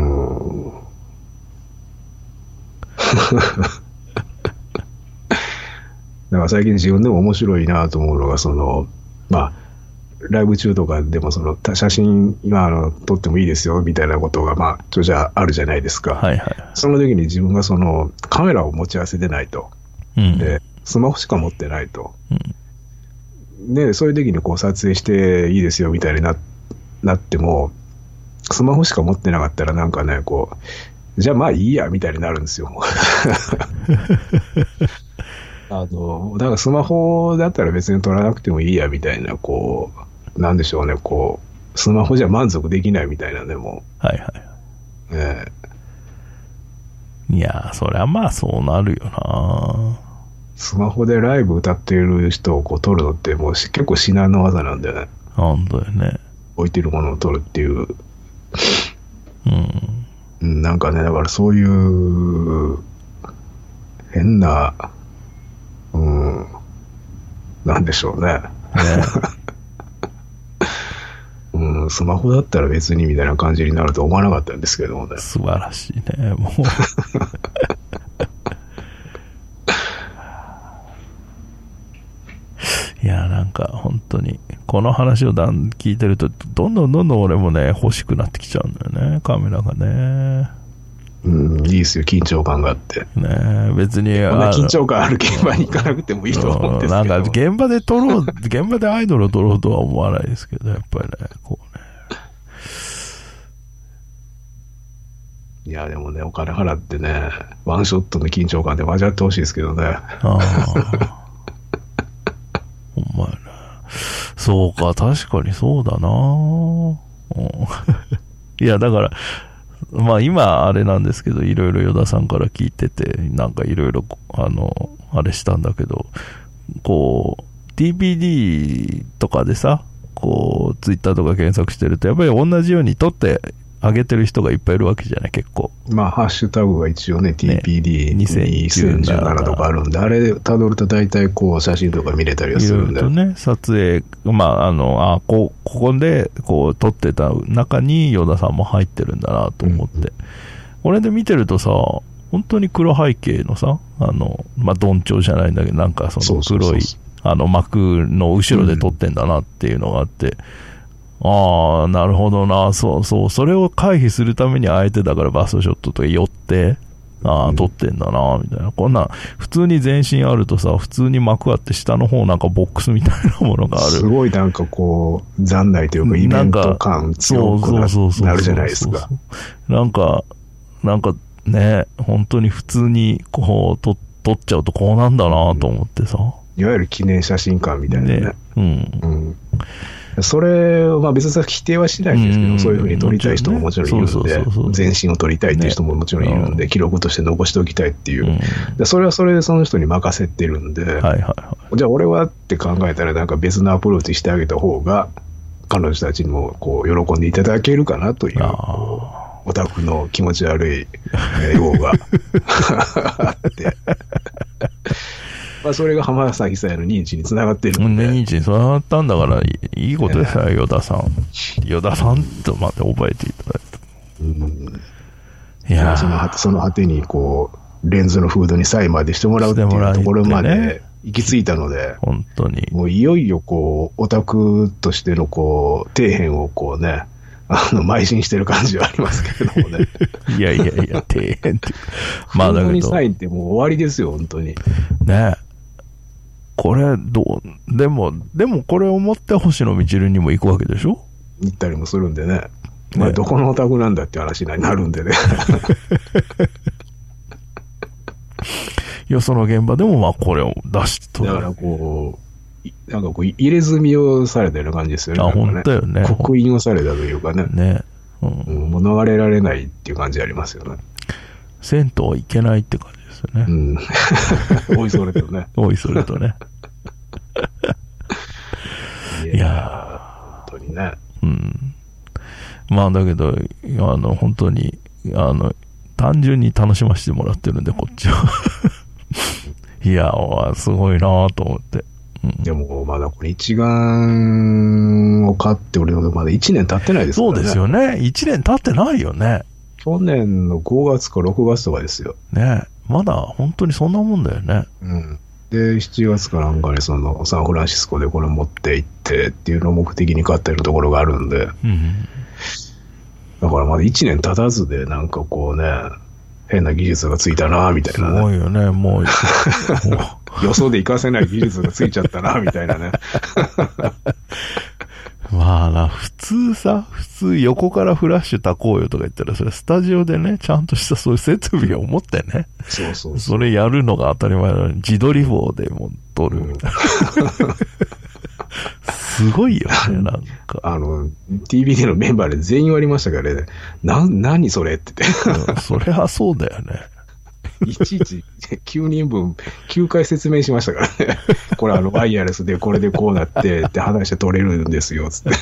だから最近自分でも面白いなと思うのが、その、まあ、ライブ中とかでもその写真今あの撮ってもいいですよみたいなことがまあちょじゃあるじゃないですか、はいはい、その時に自分がそのカメラを持ち合わせてないと、うん、でスマホしか持ってないと、うん、でそういう時にこう撮影していいですよみたいに な, なってもスマホしか持ってなかったらなんかねこうじゃあまあいいやみたいになるんですよあのだからスマホだったら別に撮らなくてもいいやみたいなこうなんでしょうね、こう、スマホじゃ満足できないみたいなでも。はいはい。 ええ。いやー、そりゃまあそうなるよな。 スマホでライブ歌っている人をこう撮るのってもう結構至難の技なんだよね。 本当よね。 置いてるものを撮るっていう。うん。なんかね、だからそういう、変な、うん、なんでしょうね。ねうん、スマホだったら別にみたいな感じになると思わなかったんですけどもね。 素晴らしいね、もう。いや、なんか本当に、この話をだん聞いてると、どんどんどんどん俺もね、欲しくなってきちゃうんだよね、カメラがね。 うん、いいですよ、緊張感があって。 ね別に。 こんな緊張感ある現場に行かなくてもいいと思うんですけど。 なんか現場で撮ろう、現場でアイドルを撮ろうとは思わないですけど、やっぱりね、こうね。 いや、でもね、お金払ってね、ワンショットの緊張感で味わってほしいですけどね。ああ。 ほんまやな。そそうか、確かにそうだな、うん、いや、だから、まあ今あれなんですけど、いろいろ与田さんから聞いてて、なんかいろいろ、あの、あれしたんだけど、こう、ディーピーディー とかでさ、こう、ツイッターとか検索してると、やっぱり同じように撮ってあげてる人がいっぱいいるわけじゃない、結構。 まあ、ハッシュタグが一応ね、ティーピーディーにせんじゅうななとかあるんで、あれで辿ると大体こう、写真とか見れたりはするんで。 いろいろとね、撮影、まあ、あの、あ、こう、ここで、こう、撮ってた中に、与田さんも入ってるんだなと思って。うん、これで見てるとさ、本当に黒背景のさ、あの、まあ、どんちょうじゃないんだけど、なんかその黒い、あの、幕の後ろで撮ってんだなっていうのがあって、うん、ああ、なるほどな、そうそう、それを回避するためにあえてだからバストショットとか寄って、ああ、撮ってんだな、みたいな。こんな、普通に全身あるとさ、普通に幕あって下の方なんかなボックスみたいなものがある。 すごいなんかこう、残内というかイベント感強くなるじゃないですか。 なんか、なんかね、本当に普通にこう、撮、撮っちゃうとこうなんだなと思ってさ。 いわゆる記念写真館みたいなね。ね、 うん。 うんそれは、まあ、別に否定はしないんですけど、うん、そういうふうに撮りたい人ももちろんいるんで、全身を撮りたいっていう人ももちろんいるんで、ね、記録として残しておきたいっていう、うん、でそれはそれでその人に任せてるんで、はいはいはい、じゃあ俺はって考えたらなんか別のアプローチしてあげた方が彼女たちにもこう喜んでいただけるかなというオタクの気持ち悪い用があってまあそれが浜崎さんへの認知につながっているんで、 認知につながったんだからいいことですよ、与田さん。与田さんとまで覚えていただいた。 うん、いやその果て、その果てにこうレンズのフードにサインまでしてもらうっていうところまで行き着いたので、 本当にもういよいよこうオタクとしてのこう底辺をこうね。あの、邁進してる感じはありますけれどもね。 いやいやいや、底辺って。 まあだけど。フードにサインってもう終わりですよ、本当に。 ねえ。これ、どう、でも、でもこれを持って星野みちるにも行くわけでしょ？ 行ったりもするんでね。まあ、どこのオタクなんだって話になるんでね。 よその現場でもまあこれを出してと。 だからこう、なんかこう入れ墨をされたような感じですよね。 あ、本当よね。 刻印をされたというかね。 ね。 うん。もう逃れられないっていう感じありますよね。 銭湯は行けないって感じですよね。 うん。おいそれとね。 おいそれとね。 いやー、本当にね。 うん。まあだけど、あの、本当に、あの、単純に楽しませてもらってるんで、こっちは。いやー、すごいなーと思って。うん、 でも、まだこれ一眼を買って俺のまだいちねん経ってないですからね。 そうですよね。いちねん経ってないよね。 去年のごがつかろくがつとかですよ。 ね。まだ本当にそんなもんだよね。 うん。で、しちがつかなんかにそのサンフランシスコでこれ持って行ってっていうのを目的に買ってるところがあるんで。うん、だからまだいちねん経たずでなんかこうね、変な技術がついたなみたいなね。 すごいよね、もう。 予想で活かせない技術がついちゃったなみたいなね。 まあな、普通さ、普通横からフラッシュ焚こうよとか言ったら、それスタジオでね、ちゃんとしたそういう設備を持ってね。 そうそうそう。 それやるのが当たり前なのに、自撮り棒でも撮るみたいな。うんすごいよね、なんか。 あの、ティービーディー のメンバーで全員言われましたからね、な、何それって言って、 うん。そりゃそうだよね。 いちいちきゅうにんぶんきゅうかい説明しましたからね。これあのワイヤレスでこれでこうなってって話して撮れるんですよ、つって。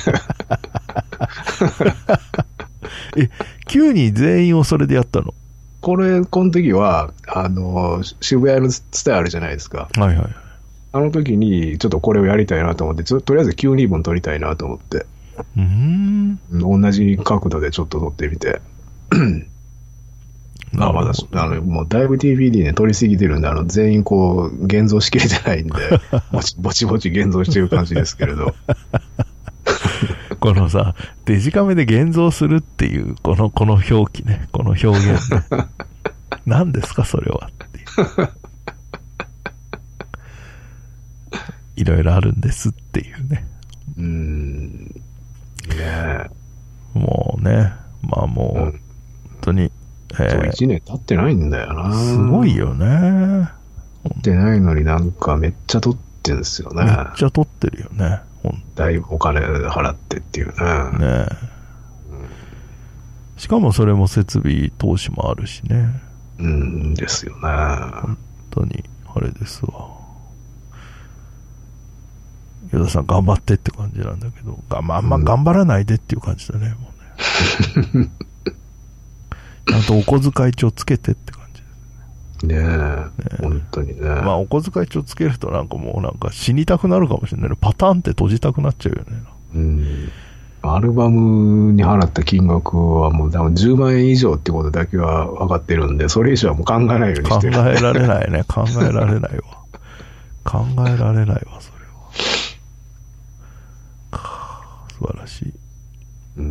え、きゅうにん全員をそれでやったの？ これ、この時は、あの、渋谷のスタイルあるじゃないですか。 はいはい。 あの時に、ちょっとこれをやりたいなと思って、とりあえずきゅうにんぶん撮りたいなと思って。 うーん。 同じ角度でちょっと撮ってみて。まあまだ、あの、もうだいぶ ティービーディー で撮りすぎてるんで、あの、全員こう、現像しきれてないんで、ぼちぼちぼち現像してる感じですけれど。 このさ、デジカメで現像するっていう、この、この表記ね、この表現ね。何ですか、それはっていう。いろいろあるんですっていうね。 うーん。ねえ。 もうね、まあもう、うん、本当に、 えー、いちねん経ってないんだよな。 すごいよね。 経ってないのになんかめっちゃ撮ってんですよね。 めっちゃ撮ってるよね。 だいぶお金払ってっていうね。 ねえ、うん、しかもそれも設備投資もあるしね。 うんですよね。 本当にあれですわ。与田さん頑張ってって感じなんだけど、あんま、あんま頑張らないでっていう感じだね、もうね。ちゃんとお小遣い帳つけてって感じですね。 ねえ、 ねえ、 本当にね。 まあお小遣い帳つけるとなんかもうなんか死にたくなるかもしれない。パターンって閉じたくなっちゃうよね。 うん。アルバムに払った金額はもう多分じゅうまんえん以上ってことだけは分かってるんで、それ以上はもう考えないようにしてる。 考えられないね。考えられないわ。考えられないわ、それは。素晴らしい。 うん。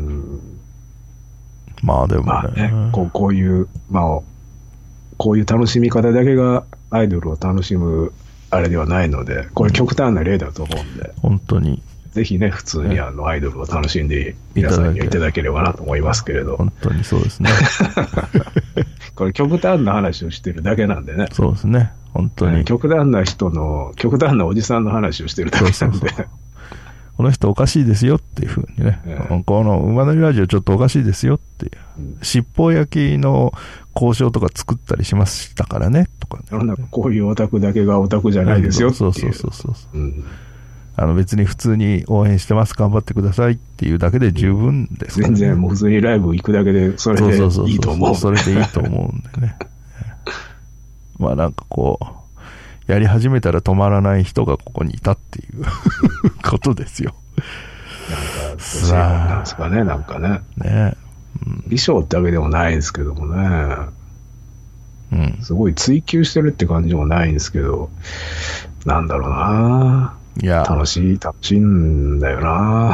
まあでもね、 まあね、こう、こういう、まあ、こういう楽しみ方だけがアイドルを楽しむあれではないので、これ極端な例だと思うんで、 本当に。 ぜひね、普通にあのアイドルを楽しんで皆さんにはいただければなと思いますけれど。 本当にそうですね。 これ極端な話をしてるだけなんでね。 そうですね。本当に。 極端な人の、極端なおじさんの話をしてるだけなんで。そうそうそう、 この人おかしいですよっていうふうにね、えー、この馬乗りラジオちょっとおかしいですよっていう、うん、尻尾焼きの交渉とか作ったりしましたからねとかね。 なんかこういうオタクだけがオタクじゃないですよっていう。 そうそうそうそう、うん、あの別に普通に応援してます、頑張ってくださいっていうだけで十分ですからね。 全然もう普通にライブ行くだけでそれでいいと思う。 それでいいと思うんでね。まあなんかこうやり始めたら止まらない人がここにいたっていうことですよ。 なんかさあ、なんですかね、なんかね。 ね、 うん、衣装ってわけでもないですけどもね。うん。すごい追求してるって感じもないんですけど、なんだろうな。いや、楽しい、楽しいんだよな。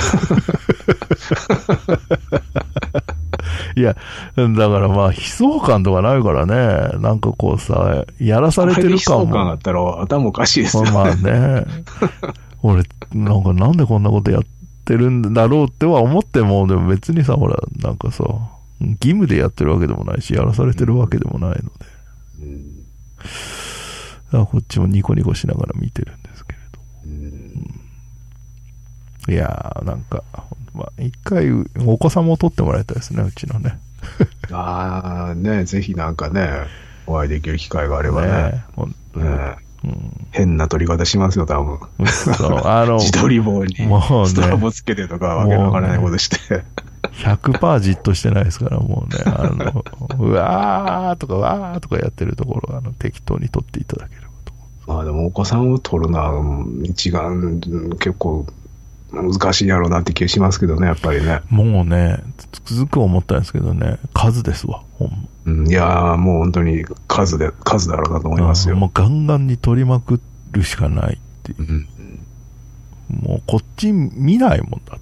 いや、だからまあ、悲壮感とかないからね、なんかこうさ、やらされてる感も。 悲壮感あったら頭おかしいですよ。 まあね。俺、なんかなんでこんなことやってるんだろうっては思っても、でも別にさ、ほら、なんかさ、義務でやってるわけでもないし、やらされてるわけでもないので。うん、だからこっちもニコニコしながら見てるんですけれども。うんうん、いやー、なんか、まあ、一回、お子さんも撮ってもらいたいですね、うちのね。 ああ、ね、ぜひなんかね、お会いできる機会があればね。ね、ね、うん、変な撮り方しますよ、多分。そう、あの、自撮り棒にストラボつけてとか、わけのわからないことして。 ひゃくパーセント じっとしてないですから、もうね、あの、うわーとか、わーとかやってるところ、あの、適当に撮っていただければと。 まあでも、お子さんを撮るのは、一眼、結構、難しいやろうなって気がしますけどね、やっぱりね。 もうね、つくづく思ったんですけどね、数ですわ、ほんま。 うん、いやー、もう本当に数で、数だろうなと思いますよ。 もうガンガンに取りまくるしかないっていう。うん、もうこっち見ないもんだって。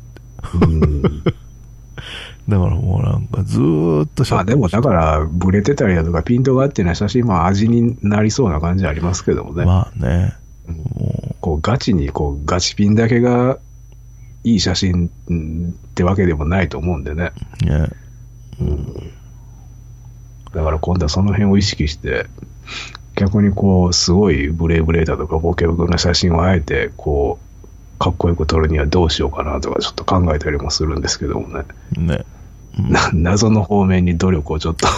うん、だからもうなんかずーっとまあでもだからブレてたりだとかピントがあってない写真も味になりそうな感じありますけどもね。 まあね。 うん、もうこうガチにこうガチピンだけがいい写真ってわけでもないと思うんでね。ね、うん、だから今度はその辺を意識して逆にこうすごいブレブレだとかボケボケな写真をあえてこうかっこよく撮るにはどうしようかなとかちょっと考えたりもするんですけどもね。ね、うん、な謎の方面に努力をちょっと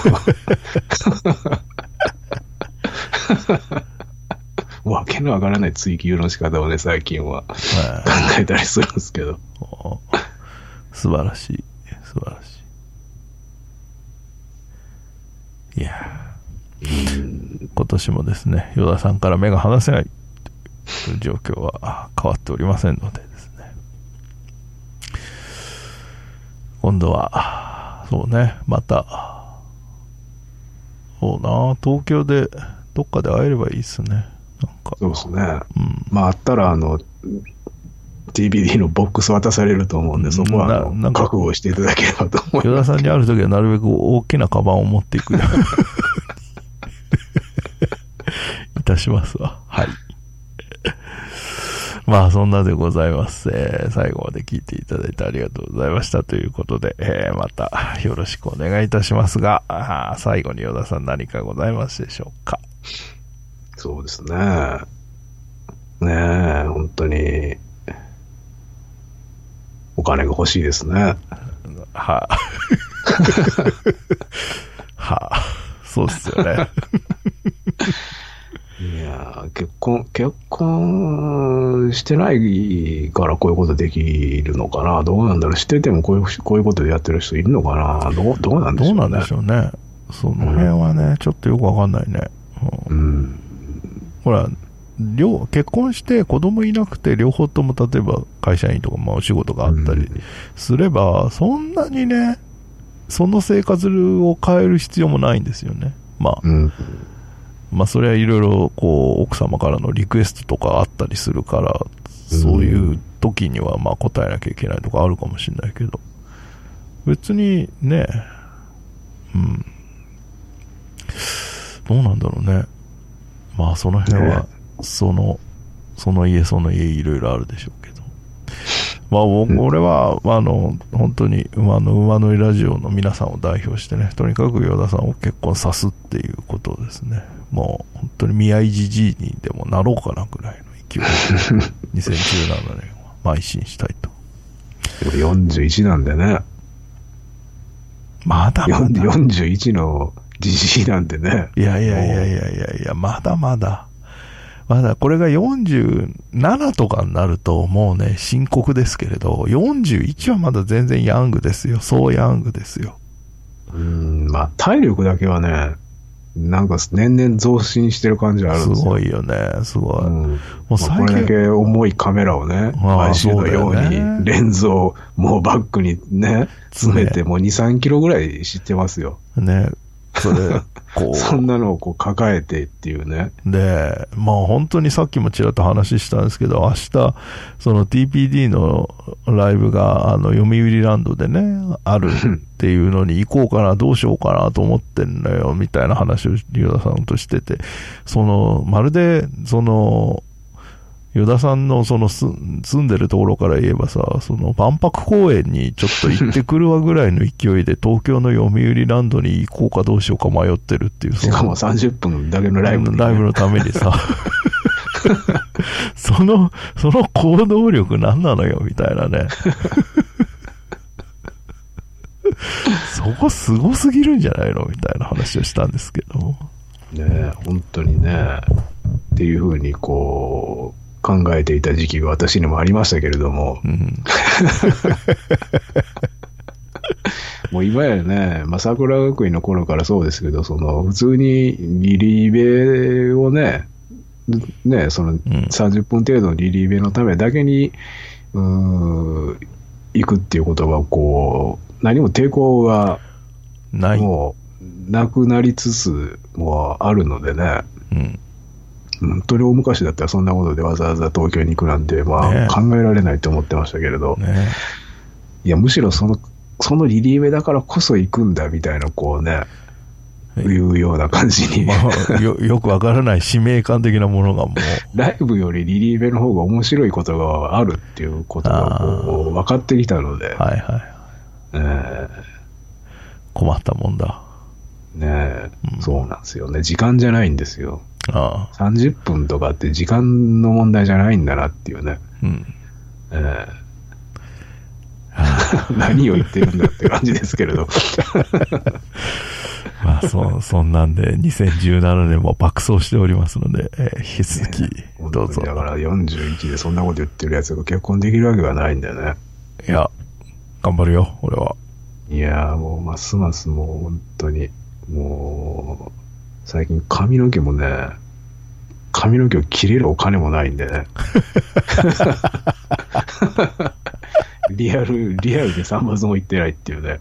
わけのわからない追求の仕方をね最近は考えたりするんですけど。 素晴らしい素晴らしい。いやー、今年もですね、与田さんから目が離せないという状況は変わっておりませんのでですね、今度はそうね、またそうな、東京でどっかで会えればいいっすね。なんかそうですね、うん、まああったらあの ディーブイディー のボックス渡されると思うんで、そこはあの覚悟していただければと思います。 与田さんに会うときはなるべく大きなカバンを持っていくようにいたしますわ。はい。まあそんなでございます、えー、最後まで聞いていただいてありがとうございましたということで、えー、またよろしくお願いいたしますが、あ最後に与田さん何かございますでしょうか。 そうですね。ねえ、本当に。 お金が欲しいですね。 はあ、はあ、そうっすよね。 いや結婚、結婚してないからこういうことできるのかな。どうなんだろう。しててもこういう、こういうことでやってる人いるのかな。どう、どうなんでしょうね。 どうなんでしょうね。その辺はね、うん、ちょっとよくわかんないね。うん。うん、ほら、両、結婚して子供いなくて両方とも例えば会社員とかまあお仕事があったりすれば、うん、そんなにね、その生活を変える必要もないんですよね。まあ。うんまあそれはいろいろこう奥様からのリクエストとかあったりするから、そういう時にはまあ答えなきゃいけないとかあるかもしれないけど、別にね、うん、どうなんだろうね。まあその辺はそのその家その家いろいろあるでしょうけど、まあ俺はあの本当に馬の馬乗りラジオの皆さんを代表してね、とにかく与田さんを結婚さすっていうことをですね。もう本当に宮井じじいにでもなろうかなくらいの勢いでにせんじゅうななねんは邁進したいと。 俺よんじゅういちなんでね。 まだまだよんじゅういちのじじいなんでね。 いやいやいやいやいやいや、まだまだまだこれがよんじゅうななとかになるともうね深刻ですけれど、よんじゅういちはまだ全然ヤングですよ。そうヤングですよ。 うーん、まあ体力だけはね、なんか年々増進してる感じあるんですよ。 すごいよね、すごい。うん、 もう最近、まあ、これだけ重いカメラをね、毎週のようにレンズをもうバッグにね、詰めてもうに、さんキロぐらい知ってますよ。 ね。それ、こう。 そんなのをこう抱えてっていうね。 で、まあ本当にさっきもちらっと話したんですけど、明日、その ティーピーディー のライブが、あの、読売ランドでね、あるっていうのに行こうかな、どうしようかなと思ってんのよ、みたいな話を与田さんとしてて、その、まるで、その、与田さんのその住んでるところから言えばさ、その万博公園にちょっと行ってくるわぐらいの勢いで東京の読売ランドに行こうかどうしようか迷ってるっていう。 しかもさんじゅっぷんだけのライブ、 ね、ライブのためにさそのその行動力何なのよみたいなねそこすごすぎるんじゃないのみたいな話をしたんですけどね。 え本当にねっていうふうにこう考えていた時期が私にもありましたけれども、うん、もう今やね、まあ、桜学院の頃からそうですけど、その普通にリリーベをね、ねそのさんじゅっぷん程度のリリーベのためだけに、うん、う行くっていうことがこう何も抵抗がもうなくなりつつもあるのでね。うん本当に大昔だったらそんなことでわざわざ東京に行くなんて、まあ、ね、考えられないと思ってましたけれど、ね、いやむしろそのそのリリーベだからこそ行くんだみたいなこうねいうような感じに、まあ、よ, よくわからない使命感的なものがもうライブよりリリーベの方が面白いことがあるっていうことがこう分かってきたので、はいはいえー、困ったもんだねえ、うん、そうなんですよね。時間じゃないんですよ。ああさんじゅっぷんとかって時間の問題じゃないんだなっていうね、うんえー、何を言ってるんだって感じですけれどまあそそんなんでにせんじゅうななねんも爆走しておりますので、えー、引き続きどうぞ、 ね、だからよんじゅういちでそんなこと言ってるやつが結婚できるわけがないんだよね。 いや頑張るよ俺は。 いやもうますますもう本当にもう最近髪の毛もね髪の毛を切れるお金もないんでねリアルリアルでサンバゾン行ってないっていうね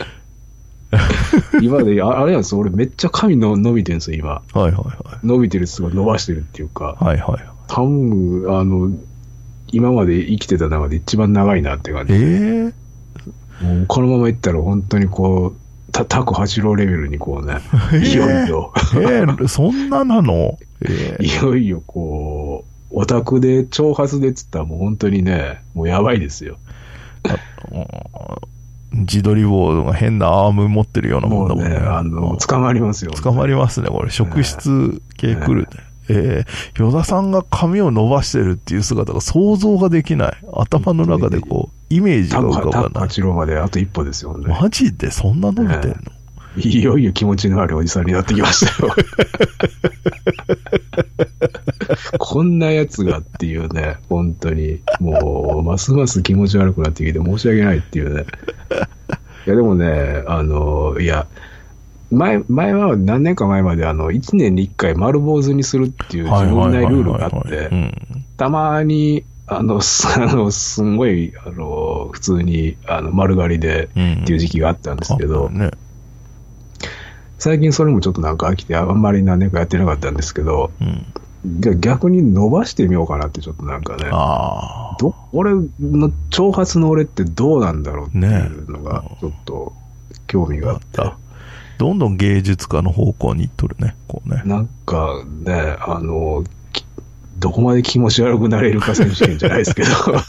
今で あ, あれなんですよ俺めっちゃ髪の伸びてるんですよ今。はいはいはい。伸びてるすごい伸ばしてるっていうか。はいはい。多分あの今まで生きてた中で一番長いなって感じ。えー、もうこのままいったら本当にこうたタコ八郎レベルにこうね、えー、いよいよえー、そんななの、 えー、いよいよこうオタクで長髪でっつったらもう本当にねもうやばいですよ。 自撮り棒が変なアーム持ってるようなもんだもんね。 もうねあの捕まりますよ。 捕まりますねこれ。職質系来るね。えー、与田さんが髪を伸ばしてるっていう姿が想像ができない。頭の中でこうイメージが浮かばない。 八郎まであと一歩ですよね。 マジでそんな伸びてんの、ね、 いよいよ気持ちのあるおじさんになってきましたよ。こんなやつがっていうね、本当に。もう、ますます気持ち悪くなってきて申し訳ないっていうね。いや、でもね、あの、いや、前、前は何年か前まであの、いちねんにいっかい丸坊主にするっていう自分内ルールがあって、たまに、あの、す、あの、すんごい、あの、普通に、あの、丸刈りでっていう時期があったんですけど、うんね、最近それもちょっとなんか飽きて、あんまり何年かやってなかったんですけど、うん、逆に伸ばしてみようかなってちょっとなんかね、あど俺の長髪の俺ってどうなんだろうっていうのがちょっと興味があって、ね、 どんどん芸術家の方向にいっとるね、こうね。 なんかね、あのどこまで気持ち悪くなれるか選手権じゃないですけど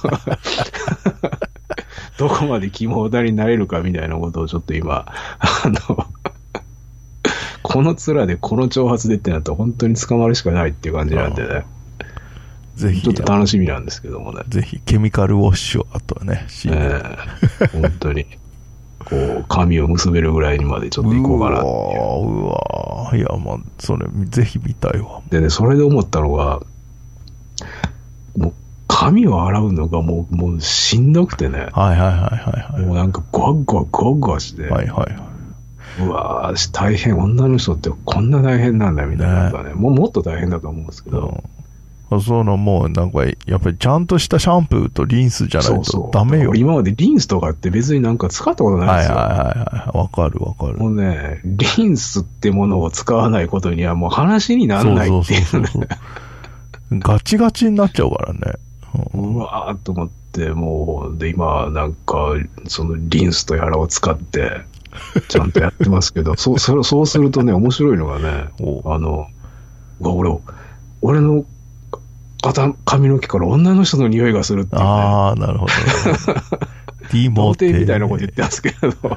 どこまで肝だになれるかみたいなことをちょっと今あのこの面でこの挑発でってなったら本当に捕まるしかないっていう感じなんでね、ぜひちょっと楽しみなんですけどもね、 ぜひケミカルウォッシュをあとはね、えー、本当にこう髪を結べるぐらいにまでちょっと行こうかなっていう。 うわうわいやまあそれぜひ見たいわ。 でね、それで思ったのが、もう髪を洗うのがもう、もうしんどくてね。 はいはいはいはい、はい。 もうなんかゴワゴワゴワゴワして。 はいはいはい。 うわー大変、女の人ってこんな大変なんだみたいな、なんかね、もうもっと大変だと思うんですけど。 うん、そうのもうなんかやっぱりちゃんとしたシャンプーとリンスじゃないとダメよ。 そうそう、今までリンスとかって別になんか使ったことないですよ。 はいはいはいはい。わかるわかる。 もうね、リンスってものを使わないことにはもう話にならないっていうね。そうそうそうそうガチガチになっちゃうからね。 うん、うわーっと思って、もう、で、今、なんか、そのリンスとやらを使って、ちゃんとやってますけど、そう、それ、そうするとね、面白いのがね、あの、うわ、俺、俺の頭、髪の毛から女の人の匂いがするっていう、ね。 ああ、なるほど、ね。ディモテ。 童貞みたいなこと言ってますけど、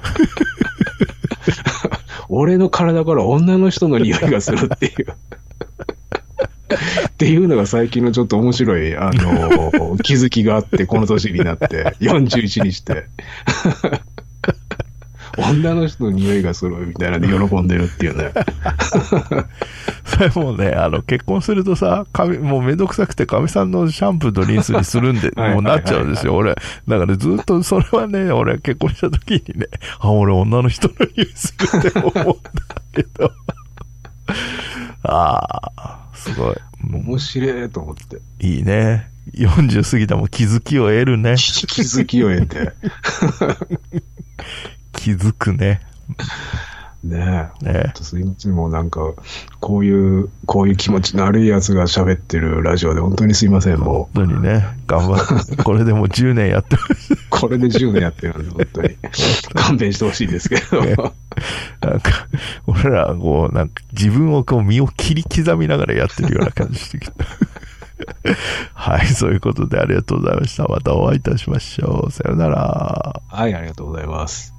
俺の体から女の人の匂いがするっていう。っていうのが最近のちょっと面白い、あの、気づきがあって、この年になって、よんじゅういちにして、女の人の匂いがするみたいなで喜んでるっていうね。 それもうね、あの、結婚するとさ、髪、もうめんどくさくて、かみさんのシャンプーとリンスにするんで、もうなっちゃうんですよ、俺。だからずっとそれはね、俺結婚した時にね、あ、俺女の人の匂いするって思ったけど。ああ、すごい。 面白いと思って。 いいね。よんじゅう過ぎても気づきを得るね。 気づきを得て。 気づくね。 ねえ。ねえ。すいません、もうなんか、こういう、こういう気持ちの悪いやつが喋ってるラジオで本当にすいません、もう。本当にね。頑張って。これでもうじゅうねんやってます。 これでじゅうねんやってるんで、本当に。勘弁してほしいですけど。ね、 なんか、俺らはこう、なんか自分をこう身を切り刻みながらやってるような感じしてきた。はい、そういうことでありがとうございました。またお会いいたしましょう。さよなら。 はい、ありがとうございます。